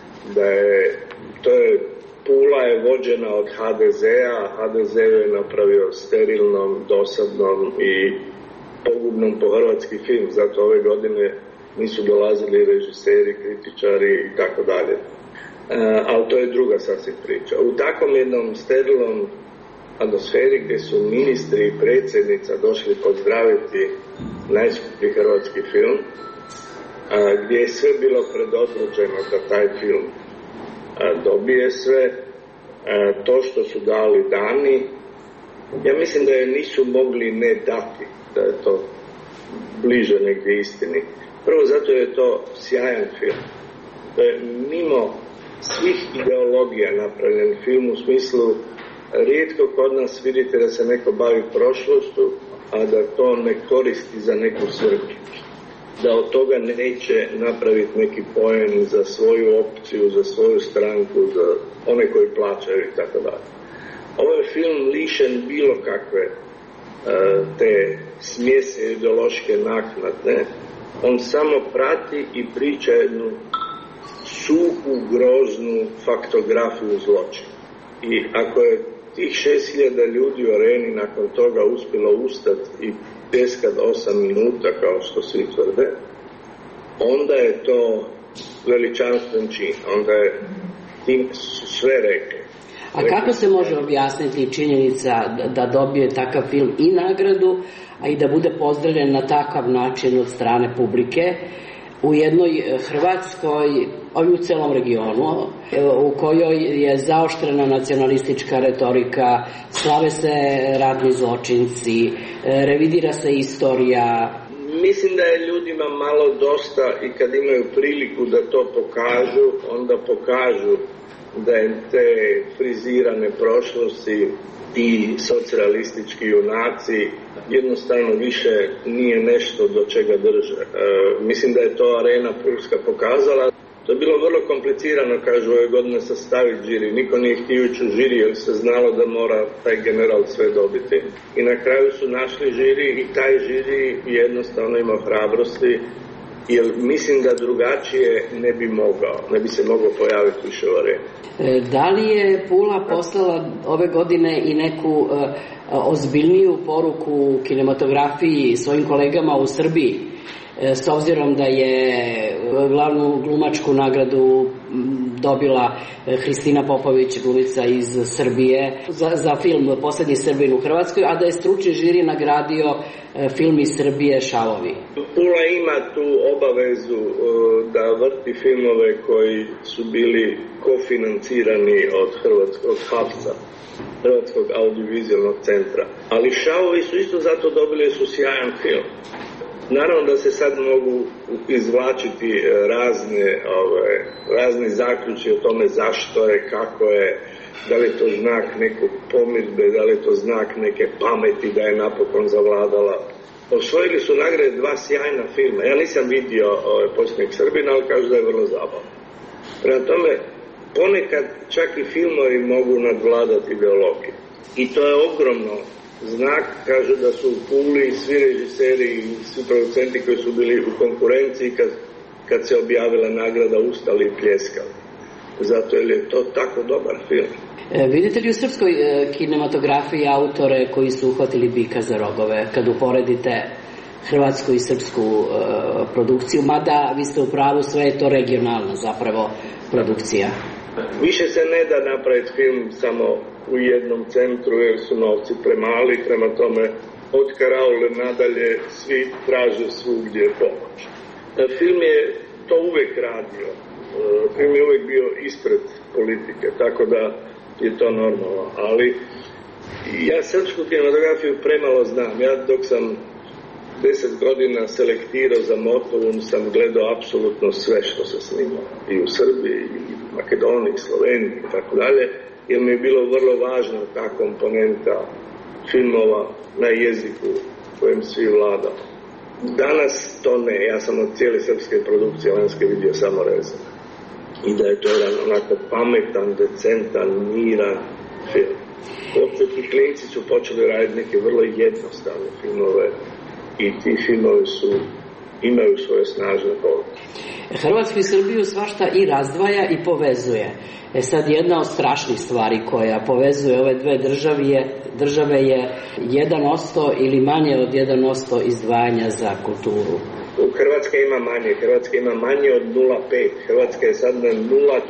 Pula je vođena od HDZ-a, HDZ je napravio sterilnom, dosadnom i pogubnom po hrvatski film, zato ove godine nisu dolazili režiseri, kritičari i tako dalje. Ali to je druga sasvim priča. U takvom jednom sterilnom atmosferi gdje su ministri i predsjednica došli pozdraviti najskuplji hrvatski film, gdje je sve bilo predodređeno da taj film dobije sve, to što su dali dani, ja mislim da je nisu mogli ne dati, da je to bliže negdje istini. Prvo zato je to sjajan film. To je mimo svih ideologija napravljen film, u smislu rijetko kod nas vidite da se neko bavi prošlošću, a da to ne koristi za neku svrhu. Da od toga neće napraviti neki poen za svoju opciju, za svoju stranku, za one koji plaćaju i tako dalje. Ovo je film lišen bilo kakve te smjese ideološke naknade. On samo prati i priča jednu suhu, groznu faktografiju zločina. I ako je tih 6.000 ljudi u areni nakon toga uspjelo ustati i pjeskat 8 minuta, kao što svi tvrde, onda je to veličanstven čin, onda je tim sve rekli. A kako se može objasniti činjenica da dobije takav film i nagradu, a i da bude pozdravljen na takav način od strane publike u jednoj Hrvatskoj, u celom regionu, u kojoj je zaoštrena nacionalistička retorika, slave se ratni zločinci, revidira se istorija? Mislim da je ljudima malo dosta i kad imaju priliku da to pokažu, onda pokažu da im te frizirane prošlosti i socijalistički junaci jednostavno više nije nešto do čega drže. Mislim da je to Arena Pulska pokazala. To je bilo vrlo komplicirano, kažu, ove godine sastaviti žiri. Niko nije htio ići u žiri jer se znalo da mora taj general sve dobiti. I na kraju su našli žiri i taj žiri jednostavno ima hrabrosti jer mislim da drugačije ne bi se mogao pojaviti više u areni. Da li je Pula poslala ove godine i neku ozbiljniju poruku kinematografiji svojim kolegama u Srbiji, s obzirom da je glavnu glumačku nagradu dobila Hristina Popović, glumica iz Srbije, za film Poslednji Srbin u Hrvatskoj, a da je stručni žiri nagradio film iz Srbije Šavovi? Pula ima tu obavezu da vrti filmove koji su bili kofinancirani od HAVC-a, Hrvatskog audiovizualnog centra. Ali Šavovi su isto zato dobili, su sjajan film. Naravno da se sad mogu izvlačiti razni zaključci o tome zašto je, kako je, da li je to znak nekog pomirbe, da li je to znak neke pameti da je napokon zavladala. Osvojili su nagrade 2 sjajna filma. Ja nisam vidio Posljednjeg Srbina, ali kažu da je vrlo zabavno. Prema tome, ponekad čak i filmovi mogu nadvladati ideologiju. I to je ogromno znak. Kažu da su u Puli svi režiseri i svi producenti koji su bili u konkurenciji kad se objavila nagrada ustali i pljeskali. Zato jer je to tako dobar film. Vidite li u srpskoj kinematografiji autore koji su uhvatili bika za rogove kad uporedite hrvatsku i srpsku produkciju, mada vi ste u pravu, sve je to regionalna zapravo produkcija? Više se ne da napraviti film samo u jednom centru jer su novci premali, prema tome od Karaule nadalje svi traže svugdje pomoć. Film je to uvek radio. Film je uvek bio ispred politike, tako da je to normalno. Ali ja srpsku kinematografiju premalo znam. Ja dok sam 10 godina selektirao za Motovun sam gledao apsolutno sve što se snima. I u Srbiji, i u Makedoniji, Sloveniji i tako dalje. Jer mi je bilo vrlo važna ta komponenta filmova na jeziku kojem svi vladamo. Danas to ne. Ja sam od cijele srpske produkcije lanjske vidio samo rezane. I da je to jedan onako pametan, decentan, miran film. Opet i klinci su počeli raditi neke vrlo jednostavne filmove i ti filmovi imaju svoje snažne poruke. Hrvatsku i Srbiju svašta i razdvaja i povezuje. Sad jedna od strašnih stvari koja povezuje ove dve države je 1% ili manje od 1% izdvajanja za kulturu. Hrvatska ima manje od 0,5. Hrvatska je sad na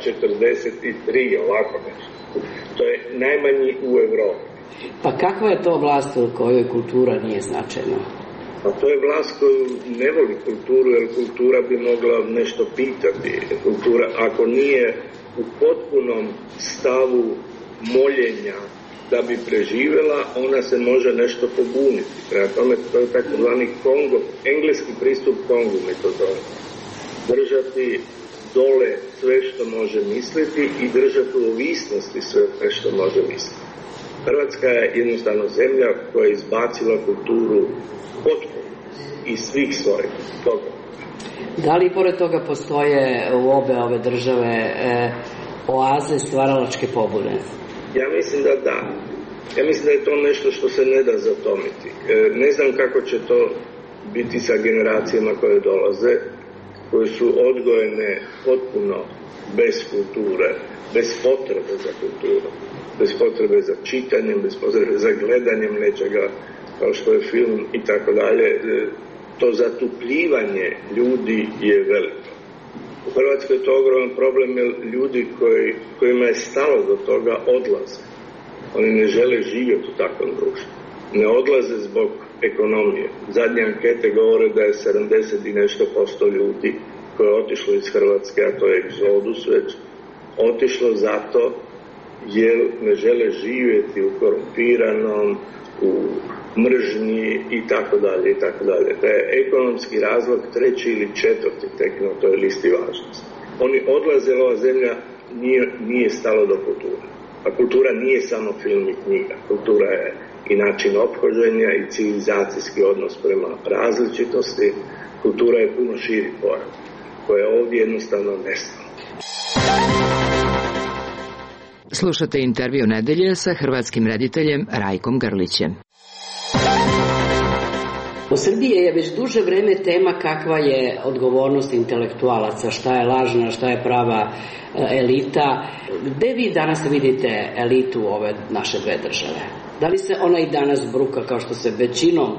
0,43, ovako nešto. To je najmanji u Evropi. Pa kakva je to vlast u kojoj kultura nije značajna? Pa to je vlast koju ne voli kulturu, jer kultura bi mogla nešto pitati. Kultura, ako nije u potpunom stavu moljenja da bi preživjela, ona se može nešto pobuniti. Prema tome, to je takozvani Kongo, engleski pristup Kongu mi to zove. Držati dole sve što može misliti i držati u ovisnosti sve što može misliti. Hrvatska je jednostavno zemlja koja je izbacila kulturu potpuno iz svih svojih toga. Da li pored toga postoje u obe ove države oaze stvaralačke pobude? Ja mislim da da. Ja mislim da je to nešto što se ne da zatomiti. Ne znam kako će to biti sa generacijama koje dolaze, koje su odgojene potpuno bez kulture, bez potrebe za kulturu, bez potrebe za čitanjem, bez potrebe za gledanjem nečega kao što je film i tako dalje. To zatupljivanje ljudi je veliko. U Hrvatskoj je to ogroman problem jer ljudi kojima je stalo do toga odlaze. Oni ne žele živjeti u takvom društvu. Ne odlaze zbog ekonomije. Zadnje ankete govore da je 70 i nešto % ljudi koje je otišlo iz Hrvatske, a to je egzodus već, otišlo zato jer ne žele živjeti u korumpiranom, u mržnji i tako dalje i tako dalje. Da je ekonomski razlog 3. ili 4. tek na toj listi važnosti. Oni odlaze, ova zemlja nije stalo do kulture. A kultura nije samo film i knjiga. Kultura je i način ophođenja i civilizacijski odnos prema različitosti. Kultura je puno širi pojam, koja je ovdje jednostavno nestala. Slušate intervju nedelje sa hrvatskim rediteljem Rajkom Grlićem. U Srbiji je već duže vreme tema kakva je odgovornost intelektualaca, šta je lažna, šta je prava elita. Gde vi danas vidite elitu ove naše dve države? Da li se ona i danas bruka kao što se većinom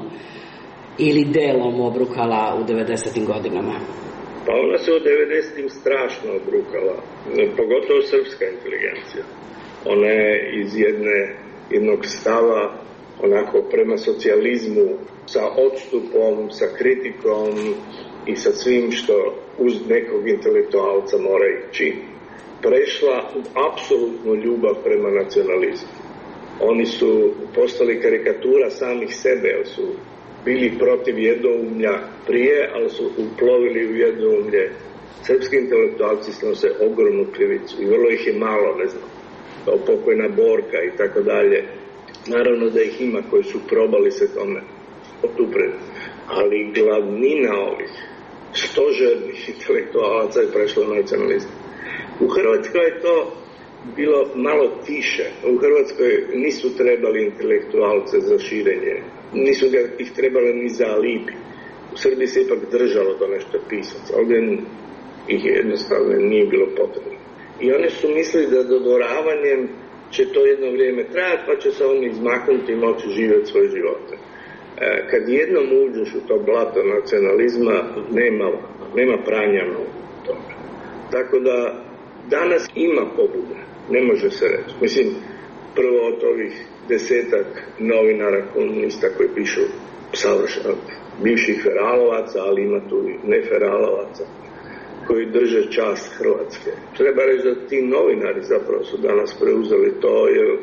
ili delom obrukala u 90. godinama? Pa ona se u 90. strašno obrukala, pogotovo srpska inteligencija. Ona je iz jednog stava onako prema socijalizmu, sa odstupom, sa kritikom i sa svim što uz nekog intelektualca mora ići, prešla u apsolutnu ljubav prema nacionalizmu. Oni su postali karikatura samih sebe, jer su bili protiv jednoumlja prije, ali su uplovili u jednoumlje. Srpski intelektualci snose ogromnu krivicu i vrlo ih je malo, ne znam, kao pokojna Borka i tako dalje. Naravno da ih ima koji su probali se tome otupreti, ali glavnina ovih stožernih intelektualaca je prešla nacionalizam. U Hrvatskoj je to bilo malo tiše. U Hrvatskoj nisu trebali intelektualce za širenje, nisu ih trebali ni za alibi. U Srbiji se ipak držalo to nešto pisaca, ovdje ih jednostavno nije bilo potrebno. I oni su mislili da dodvoravanjem će to jedno vrijeme trajati, pa će se oni izmaknuti i moći živjeti svoje živote. Kad jednom uđeš u to blato nacionalizma, nema pranja u tome. Tako da danas ima pobude, ne može se reći. Mislim, prvo od ovih 10 novinara komunista koji pišu savršeno, bivših feralovaca, ali ima tu i neferalovaca, koji drže čast Hrvatske. Treba reći da ti novinari zapravo su danas preuzeli to, jer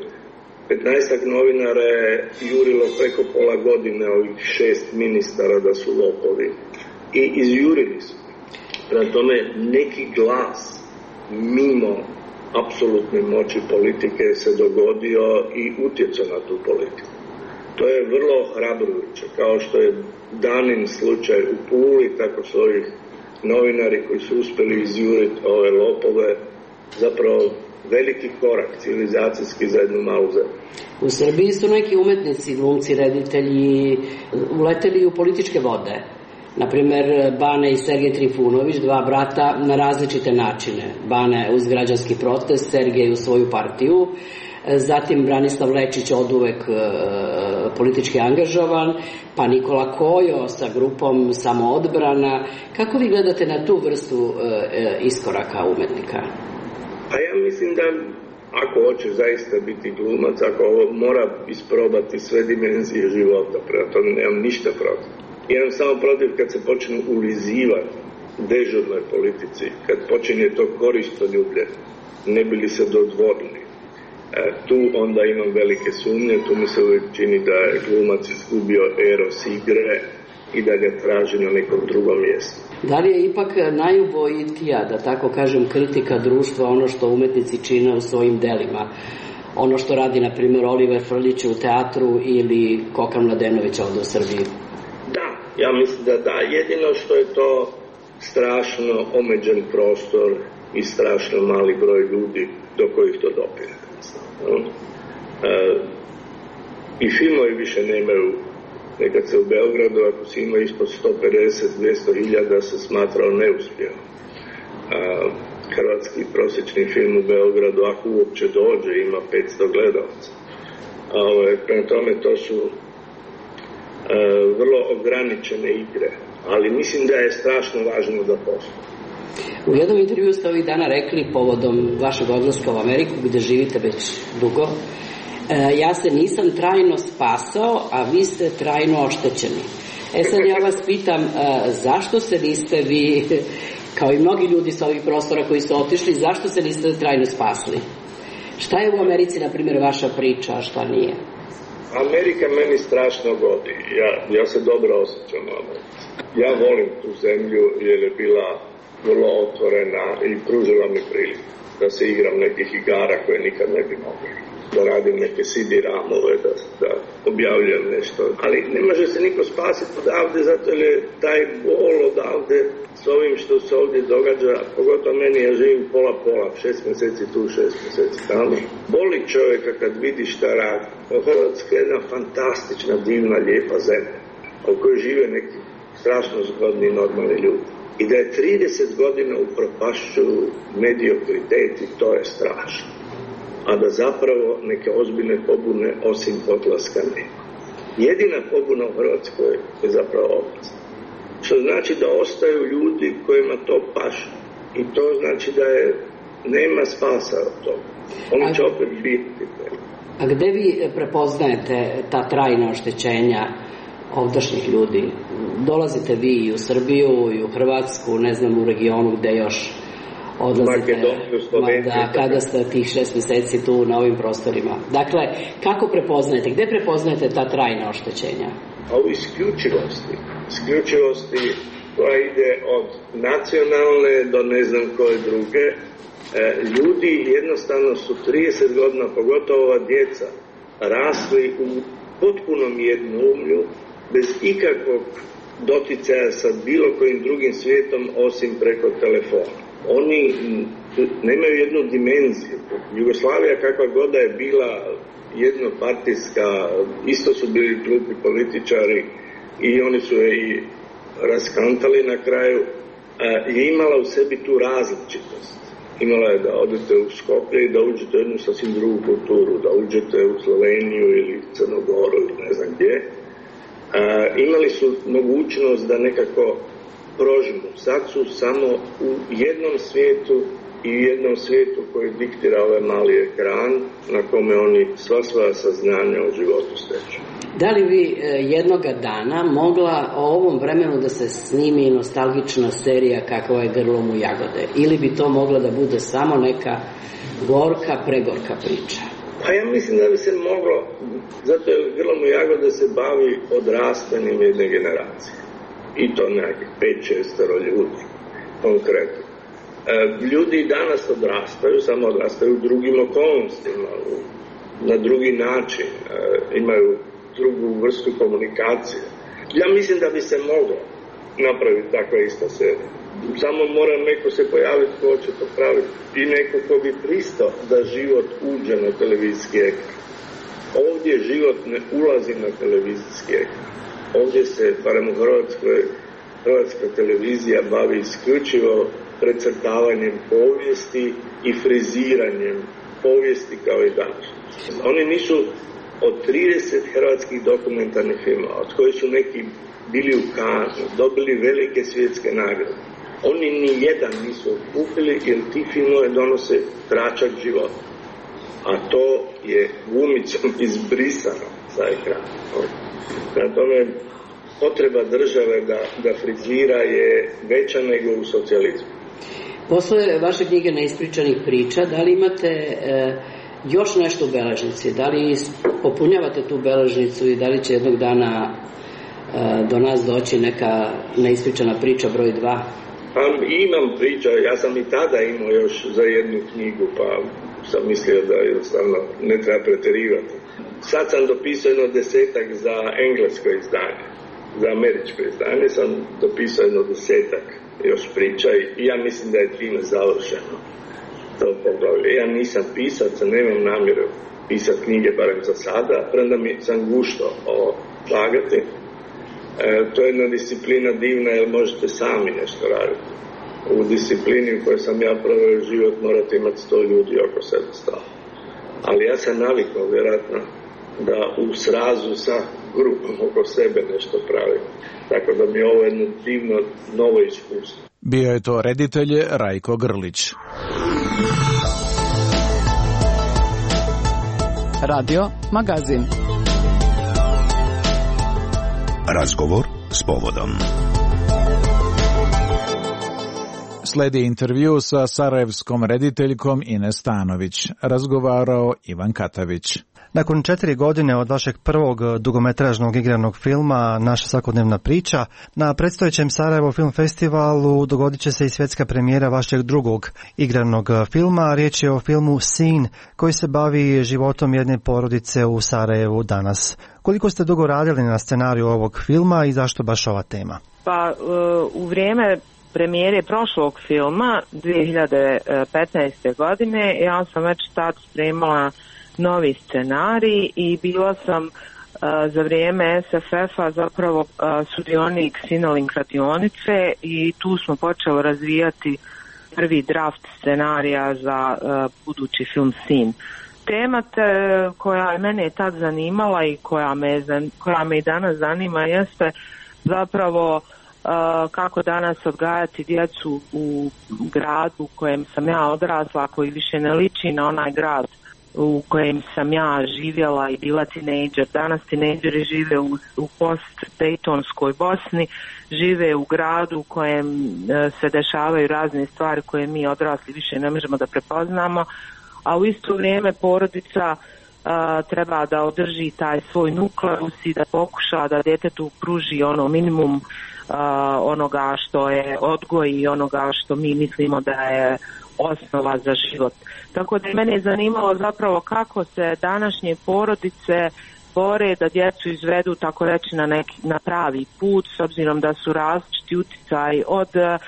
15 novinara je jurilo preko pola godine ovih 6 ministara da su lopovi. I izjurili su. Prema tome, neki glas mimo apsolutne moći politike se dogodio i utjecao na tu politiku. To je vrlo hrabrujuće, kao što je Danin slučaj u Puli, tako su ovih novinari koji su uspjeli izjuriti ove lopove, zapravo veliki korak civilizacijski za jednu malu zemlju. U Srbiji su neki umetnici, glumci, reditelji uleteli u političke vode. Naprimer, Bane i Sergej Trifunović, dva brata, na različite načine. Bane uz građanski protest, Sergej u svoju partiju, zatim Branislav Lečić oduvek politički angažovan, pa Nikola Kojo sa grupom Samoodbrana. Kako vi gledate na tu vrstu iskoraka umetnika? A ja mislim da ako hoće zaista biti glumac, ako ovo mora isprobati sve dimenzije života, prema tome nemam ništa protiv. Imam samo protiv kad se počne ulizivati u dežurnoj politici, kad počinje to koristoljublje, ne bi li se dodvorili. Tu onda imam velike sumnje, tu mi se uvijek čini da je glumac izgubio eros igre i da ga traži na nekom drugom mjestu. Da li je ipak najubojitija, da tako kažem, kritika društva ono što umetnici čine u svojim delima? Ono što radi, na primjer, Oliver Frljić u teatru ili Koka Mladenović ovdje u Srbiji? Da, ja mislim da jedino što je to strašno omeđen prostor i strašno mali broj ljudi do kojih to dopire. I filmovi više nemaju. Nekad se u Beogradu, ako si ima ispod 150-200 hiljada, se smatrao neuspjehom. Hrvatski prosječni film u Beogradu, ako uopće dođe, ima 500 gledalaca. Prema tome, to su vrlo ograničene igre, ali mislim da je strašno važno da postoji. U jednom intervju ste ovih dana rekli povodom vašeg odlaska u Ameriku, gdje živite već dugo, ja se nisam trajno spasao, a vi ste trajno oštećeni. Sad ja vas pitam, zašto se niste vi, kao i mnogi ljudi sa ovih prostora koji su otišli, zašto se niste trajno spasli? Šta je u Americi, na primjer, vaša priča, a šta nije? Amerika meni strašno godi. Ja se dobro osjećam u Americi. Ja volim tu zemlju jer je bila vrlo otvorena i pružila mi priliku da se igram nekih igara koje nikad ne bi mogli. Da radim neke CD ramove, da objavljam nešto. Ali ne može se niko spasiti odavde, zato je taj bol odavde s ovim što se ovdje događa, pogotovo meni, ja živim pola, 6 mjeseci tu, 6 mjeseci tamo. Boli čovjeka kad vidi šta radi. Hrvatska je jedna fantastična, divna, lijepa zemlja. u kojoj žive neki strašno zgodni i normalni ljudi. I da je 30 godina upropašćuju mediokriteti, to je strašno. A da zapravo neke ozbiljne pobune osim odlaska nema. Jedina pobuna u Hrvatskoj je zapravo odlazak. Što znači da ostaju ljudi kojima to paše. I to znači da nema spasa od toga. Oni će opet biti. A gde vi prepoznajete ta trajna oštećenja ovdašnjih ljudi? dolazite vi i u Srbiju i u Hrvatsku, ne znam u regionu gde još odlazite, kada ste tih 6 meseci tu na ovim prostorima. Dakle, kako prepoznajete, gde prepoznajete ta trajna oštećenja? A u isključivosti koja ide od nacionalne do ne znam koje druge. Ljudi jednostavno su 30 godina, pogotovo ova djeca, rasli u potpunom jednoumlju, bez ikakvog doticaja sa bilo kojim drugim svijetom osim preko telefona. Oni nemaju jednu dimenziju. Jugoslavija kakva god je bila jednopartijska, isto su bili glupi političari i oni su je i raskantali na kraju, je imala u sebi tu različitost. Imala je da odete u Skoplje i da uđete u jednu sasvim drugu kulturu, da uđete u Sloveniju ili Crnogoru ili ne znam gdje. Imali su mogućnost da nekako prožmu. Sad su samo u jednom svijetu i u jednom svijetu koji diktira ovaj mali ekran na kome oni sva svoja saznanja o životu steču. Da li vi jednoga dana mogla o ovom vremenu da se snimi nostalgična serija kakva je Grlom u jagode? Ili bi to mogla da bude samo neka gorka, pregorka priča? Pa ja mislim da bi se moglo, zato jer Grlom u jagode se bavi odrastanjem jedne generacije. I to nekih 5-6 ljudi, konkretno. Ljudi danas odrastaju, samo odrastaju u drugim okolnostima, na drugi način, imaju drugu vrstu komunikacije. Ja mislim da bi se moglo napraviti takva ista serija. Samo mora neko se pojaviti ko će to praviti i neko ko bi pristao da život uđe na televizijski ekran. Ovdje život ne ulazi na televizijski ekran. Ovdje se, barem u Hrvatskoj, hrvatska televizija bavi isključivo precrtavanjem povijesti i friziranjem povijesti kao i danas. Oni nisu od 30 hrvatskih dokumentarnih filmova, od kojih su neki bili u Cannesu, dobili velike svjetske nagrade. Oni ni jedan nisu otkupili jer ti filmove donose tračak života. A to je gumicom izbrisano sa ekrana. Prema tome, potreba države da frizira je veća nego u socijalizmu. Posle vaše knjige Neispričanih priča, da li imate još nešto u beležnici? Da li popunjavate tu beležnicu i da li će jednog dana do nas doći neka neispričana priča broj 2? Pa imam priča, ja sam i tada imao još za jednu knjigu, pa sam mislio da jednostavno ne treba preterivati. Sad sam dopisao 10 za englesko izdanje. Za američko izdanje sam dopisao 10 još priča i ja mislim da je time završeno to poglavlje. Ja nisam pisac, nemam namjeru pisati knjige, barem za sada, premda mi sam gušto lagati. To je jedna disciplina divna jer možete sami nešto raditi. U disciplini u kojoj sam ja proveo život morate imati 100 ljudi oko sebe stalo. Ali ja sam navikao vjerojatno da u srazu sa grupom oko sebe nešto pravim. Tako da mi je ovo jedno divno novo iskustvo. Bio je to reditelj Rajko Grlić. Radio Magazin. Razgovor s povodom. Sledi intervju sa sarajevskom rediteljkom Ines Stanović. Razgovarao Ivan Katavić. Nakon 4 godine od vašeg prvog dugometražnog igranog filma Naša svakodnevna priča, na predstojećem Sarajevo Film Festivalu dogodit će se i svjetska premijera vašeg drugog igranog filma. Riječ je o filmu Sin, koji se bavi životom jedne porodice u Sarajevu danas. Koliko ste dugo radili na scenariju ovog filma i zašto baš ova tema? Pa u vrijeme premijere prošlog filma 2015. godine ja sam već tad spremala novi scenarij i bila sam za vrijeme SFF-a zapravo sudionik Sinolink radionice i tu smo počeli razvijati prvi draft scenarija za budući film Sin. Tema koja je mene tad zanimala i koja me i danas zanima jeste zapravo kako danas odgajati djecu u gradu u kojem sam ja odrasla, koji više ne liči na onaj grad u kojem sam ja živjela i bila tinejdžer. Danas tinejdžeri žive u post-Daytonskoj Bosni, žive u gradu u kojem se dešavaju razne stvari koje mi odrasli više ne možemo da prepoznamo, a u isto vrijeme porodica treba da održi taj svoj nukleus i da pokuša da djetetu pruži ono minimum onoga što je odgoj i onoga što mi mislimo da je osnova za život. Tako da mene je zanimalo zapravo kako se današnje porodice bore da djecu izvedu, tako reći, na pravi put, s obzirom da su različiti utjecaji od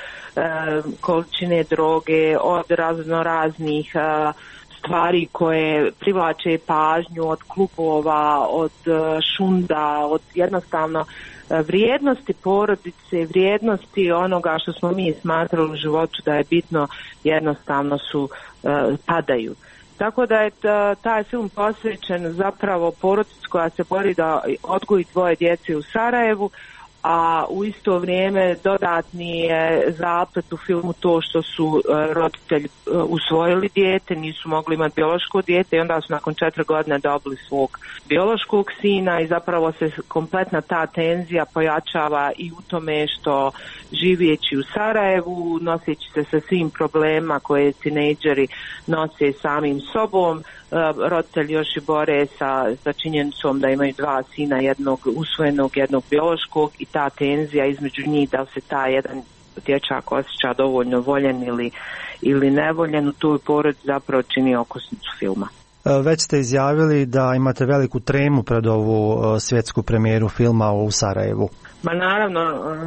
količine droge, od raznoraznih stvari koje privlače pažnju, od klubova, od šunda, od jednostavno vrijednosti porodice, vrijednosti onoga što smo mi smatrali u životu da je bitno, jednostavno su padaju. Tako da je taj film posvećen zapravo porodici koja se bori da odgoji dvoje djece u Sarajevu, a u isto vrijeme dodatni je zaplet u filmu to što su roditelji usvojili dijete, nisu mogli imati biološko dijete i onda su nakon 4 godine dobili svog biološkog sina i zapravo se kompletna ta tenzija pojačava i u tome što živeći u Sarajevu, noseći se sa svim problemima koje tinejdžeri nose samim sobom, roditelji još i bore sa činjenicom da imaju 2 sina, jednog usvojenog, jednog biološkog, i ta tenzija između njih, da se ta jedan dječak osjeća dovoljno voljen ili nevoljen, u toj porodici zapravo čini okosnicu filma. Već ste izjavili da imate veliku tremu pred ovu svjetsku premijeru filma u Sarajevu. Ma naravno,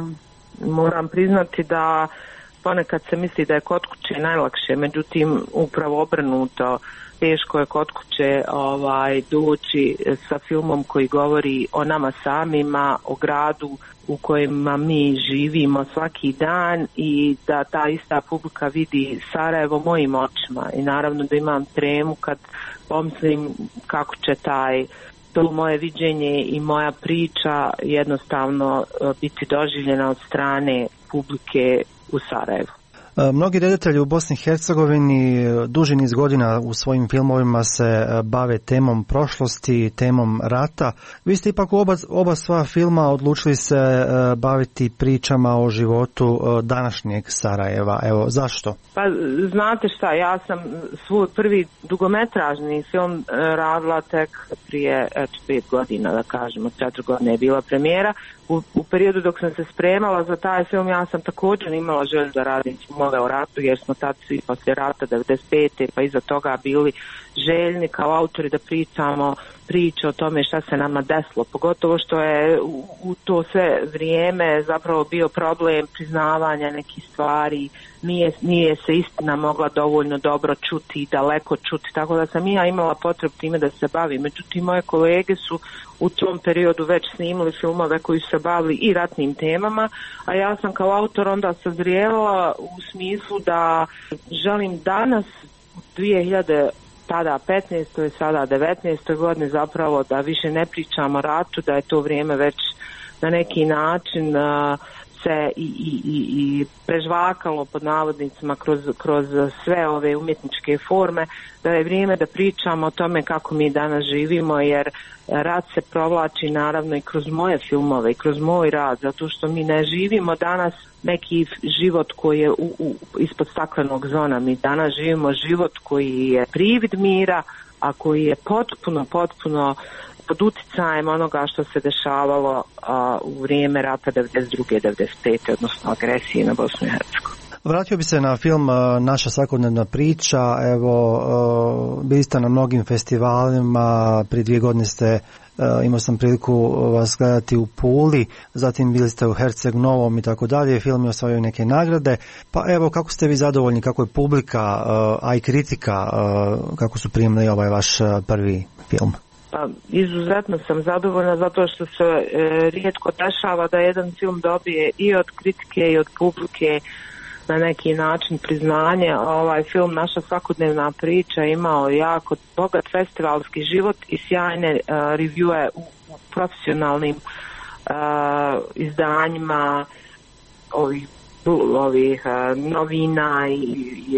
moram priznati da ponekad se misli da je kod kuće najlakše, međutim upravo obrnuto, teško je kod kuće doći sa filmom koji govori o nama samima, o gradu u kojima mi živimo svaki dan i da ta ista publika vidi Sarajevo mojim očima. I naravno da imam tremu kad pomislim kako će to moje viđenje i moja priča jednostavno biti doživljena od strane publike u Sarajevu. Mnogi redatelji u Bosni i Hercegovini duži niz godina u svojim filmovima se bave temom prošlosti, temom rata. Vi ste ipak u oba sva filma odlučili se baviti pričama o životu današnjeg Sarajeva. Evo, zašto? Pa znate šta, ja sam svoj prvi dugometražni film radila tek prije 5 godina, da kažemo, 4 godine je bila premijera. U periodu dok sam se spremala za taj film, ja sam također imala želju da radim filmove o ratu, jer smo tad svi poslije rata 95. pa iza toga bili željni kao autori da pričamo priče o tome šta se nama desilo, pogotovo što je u to sve vrijeme zapravo bio problem priznavanja nekih stvari, nije se istina mogla dovoljno dobro čuti i daleko čuti, tako da sam ja imala potrebu time da se bavim. Međutim, moje kolege su u tom periodu već snimali filmove koji su se bavili i ratnim temama, a ja sam kao autor onda sazrijela u smislu da želim danas u 2015. sada 19. godine zapravo da više ne pričamo o ratu, da je to vrijeme već na neki način se i prežvakalo pod navodnicima kroz sve ove umjetničke forme, da je vrijeme da pričamo o tome kako mi danas živimo, jer rat se provlači naravno i kroz moje filmove i kroz moj rad, zato što mi ne živimo danas neki život koji je ispod staklenog zona. Mi danas živimo život koji je privid mira, a koji je potpuno pod uticajem onoga što se dešavalo u vrijeme rata 92. 95. odnosno agresije na Bosnu i Hercegovinu. Vratio bi se na film Naša svakodnevna priča. Evo, bili ste na mnogim festivalima, prije 2 godine ste, imao sam priliku vas gledati u Puli, zatim bili ste u Herceg Novom i tako dalje, film je osvojio neke nagrade. Pa evo, kako ste vi zadovoljni, kako je publika, a i kritika, kako su primili ovaj vaš prvi film? Izuzetno sam zadovoljna zato što se rijetko dešava da jedan film dobije i od kritike i od publike na neki način priznanje. Ovaj film Naša svakodnevna priča imao jako bogat festivalski život i sjajne reviewe u profesionalnim izdanjima ovih novina i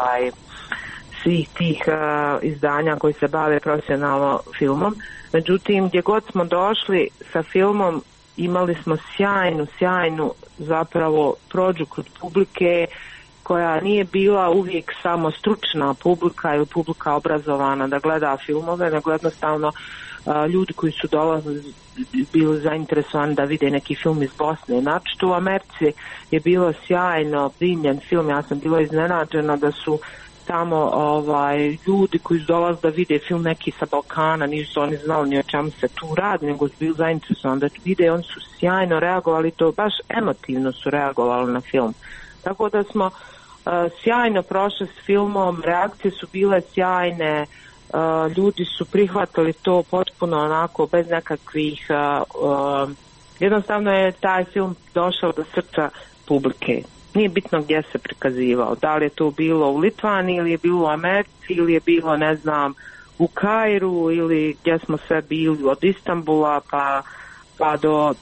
svih tih izdanja koji se bave profesionalno filmom. Međutim, gdje god smo došli sa filmom imali smo sjajnu zapravo prođu kod publike koja nije bila uvijek samo stručna publika ili publika obrazovana da gleda filmove, nego jednostavno ljudi koji su dolazili bili zainteresovani da vide neki film iz Bosne. Znači, u Americi je bilo sjajno primljen film, ja sam bila iznenađena da su tamo ljudi koji su dolazili da vide film neki sa Balkana, nisu oni znali ni o čemu se tu radi, nego su bili zainteresovani da vide, oni su sjajno reagovali, to baš emotivno su reagovali na film. Tako da smo sjajno prošli s filmom, reakcije su bile sjajne, ljudi su prihvatili to potpuno onako bez nekakvih, jednostavno je taj film došao do srca publike. Nije bitno gdje se prikazivao, da li je to bilo u Litvani ili je bilo u Americi ili je bilo ne znam u Kairu ili gdje smo sve bili od Istanbula pa do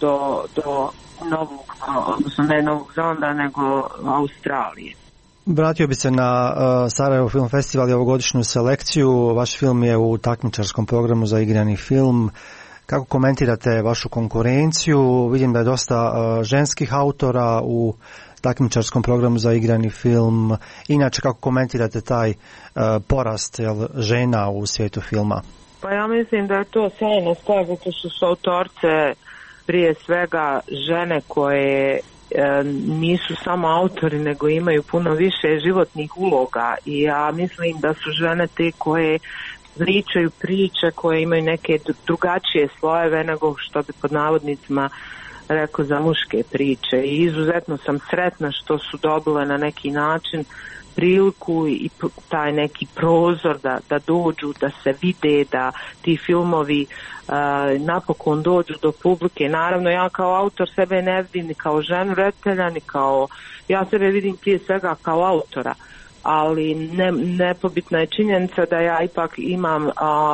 Novog, odnosno ne Novog Zelanda nego Australije. Vratio bi se na Sarajevo Film Festival i ovogodišnju selekciju. Vaš film je u takmičarskom programu za igrani film. Kako komentirate vašu konkurenciju? Vidim da je dosta ženskih autora u takmičarskom programu za igrani film. Inače, kako komentirate taj porast žena u svijetu filma? Pa ja mislim da je to sjajna stvar, zato što su autorce prije svega žene koje nisu samo autori, nego imaju puno više životnih uloga i ja mislim da su žene te koje pričaju priče, koje imaju neke drugačije slojeve nego što bi pod navodnicima rekao za muške priče i izuzetno sam sretna što su dobile na neki način priliku i taj neki prozor da dođu, da se vide, da ti filmovi napokon dođu do publike. Naravno, ja kao autor sebe ne vidim ni kao ženu reditelja, ni kao, ja sebe vidim prije svega kao autora, ali nepobitna je činjenica da ja ipak imam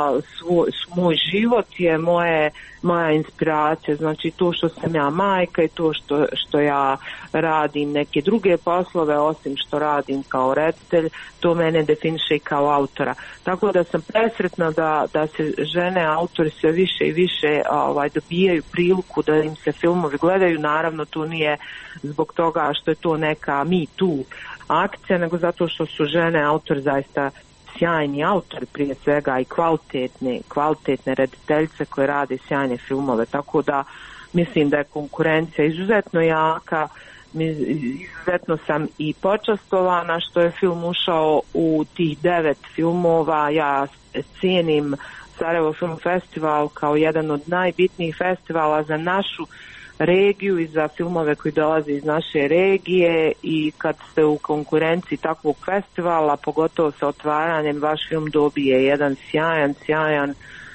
moj život je moja inspiracija, znači to što sam ja majka i to što ja radim neke druge poslove osim što radim kao reditelj, to mene definiše i kao autora. Tako da sam presretna da se žene autori sve više i više dobijaju priliku da im se filmovi gledaju. Naravno, to nije zbog toga što je to neka Me Too akcija, nego zato što su žene autori zaista sjajni autori prije svega i kvalitetne rediteljice koje rade sjajne filmove, tako da mislim da je konkurencija izuzetno jaka. Izuzetno sam i počastovana što je film ušao u tih 9 filmova. Ja cijenim Sarajevo Film Festival kao jedan od najbitnijih festivala za našu regiju i za filmove koji dolaze iz naše regije i kad ste u konkurenciji takvog festivala, pogotovo sa otvaranjem, vaš film dobije jedan sjajan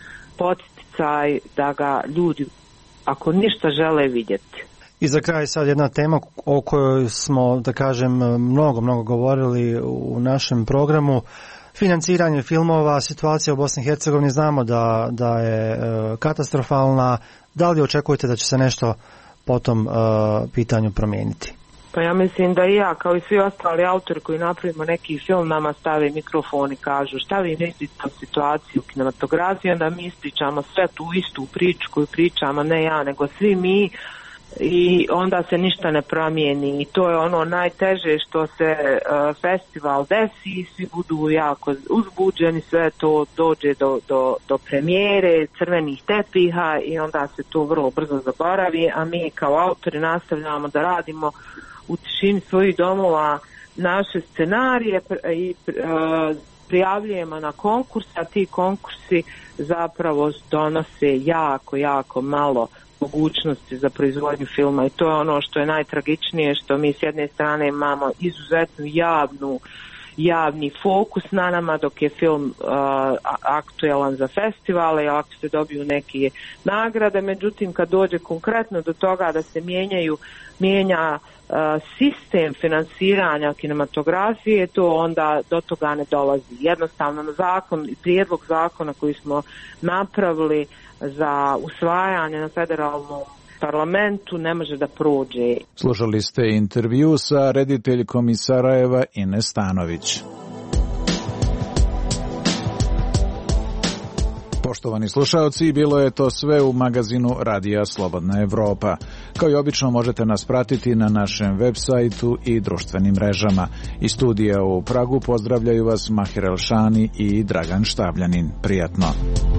poticaj da ga ljudi, ako ništa, žele vidjeti. I za kraj sad jedna tema o kojoj smo, da kažem, mnogo govorili u našem programu. Financiranje filmova, situacija u Bosni i Hercegovini, znamo da je katastrofalna. Da li očekujete da će se nešto po tom pitanju promijeniti? Pa ja mislim da i ja, kao i svi ostali autori koji napravimo neki film, nama stave mikrofon i kažu šta vi mislite o situaciji u kinematografiji, onda mi ispričamo sve tu istu priču koju pričamo, ne ja, nego svi mi, i onda se ništa ne promijeni i to je ono najteže što se festival desi, svi budu jako uzbuđeni, sve to dođe do premijere, crvenih tepiha i onda se to vrlo brzo zaboravi, a mi kao autori nastavljamo da radimo u tišini svojih domova naše scenarije i prijavljujemo na konkurs, a ti konkursi zapravo donose jako malo mogućnosti za proizvodnju filma i to je ono što je najtragičnije, što mi s jedne strane imamo izuzetnu javni fokus na nama dok je film aktuelan za festivale, ako se dobiju neke nagrade. Međutim, kad dođe konkretno do toga da se mijenja sistem finansiranja kinematografije, to onda do toga ne dolazi. Jednostavno prijedlog zakona koji smo napravili za usvajanje na federalnom parlamentu ne može da prođe. Slušali ste intervju sa rediteljkom iz Sarajeva Ines Stanović. Poštovani slušaoci, bilo je to sve u magazinu Radija Slobodna Evropa. Kao i obično možete nas pratiti na našem web sajtu i društvenim mrežama. Iz studija u Pragu pozdravljaju vas Mahir Elšani i Dragan Štabljanin. Prijatno.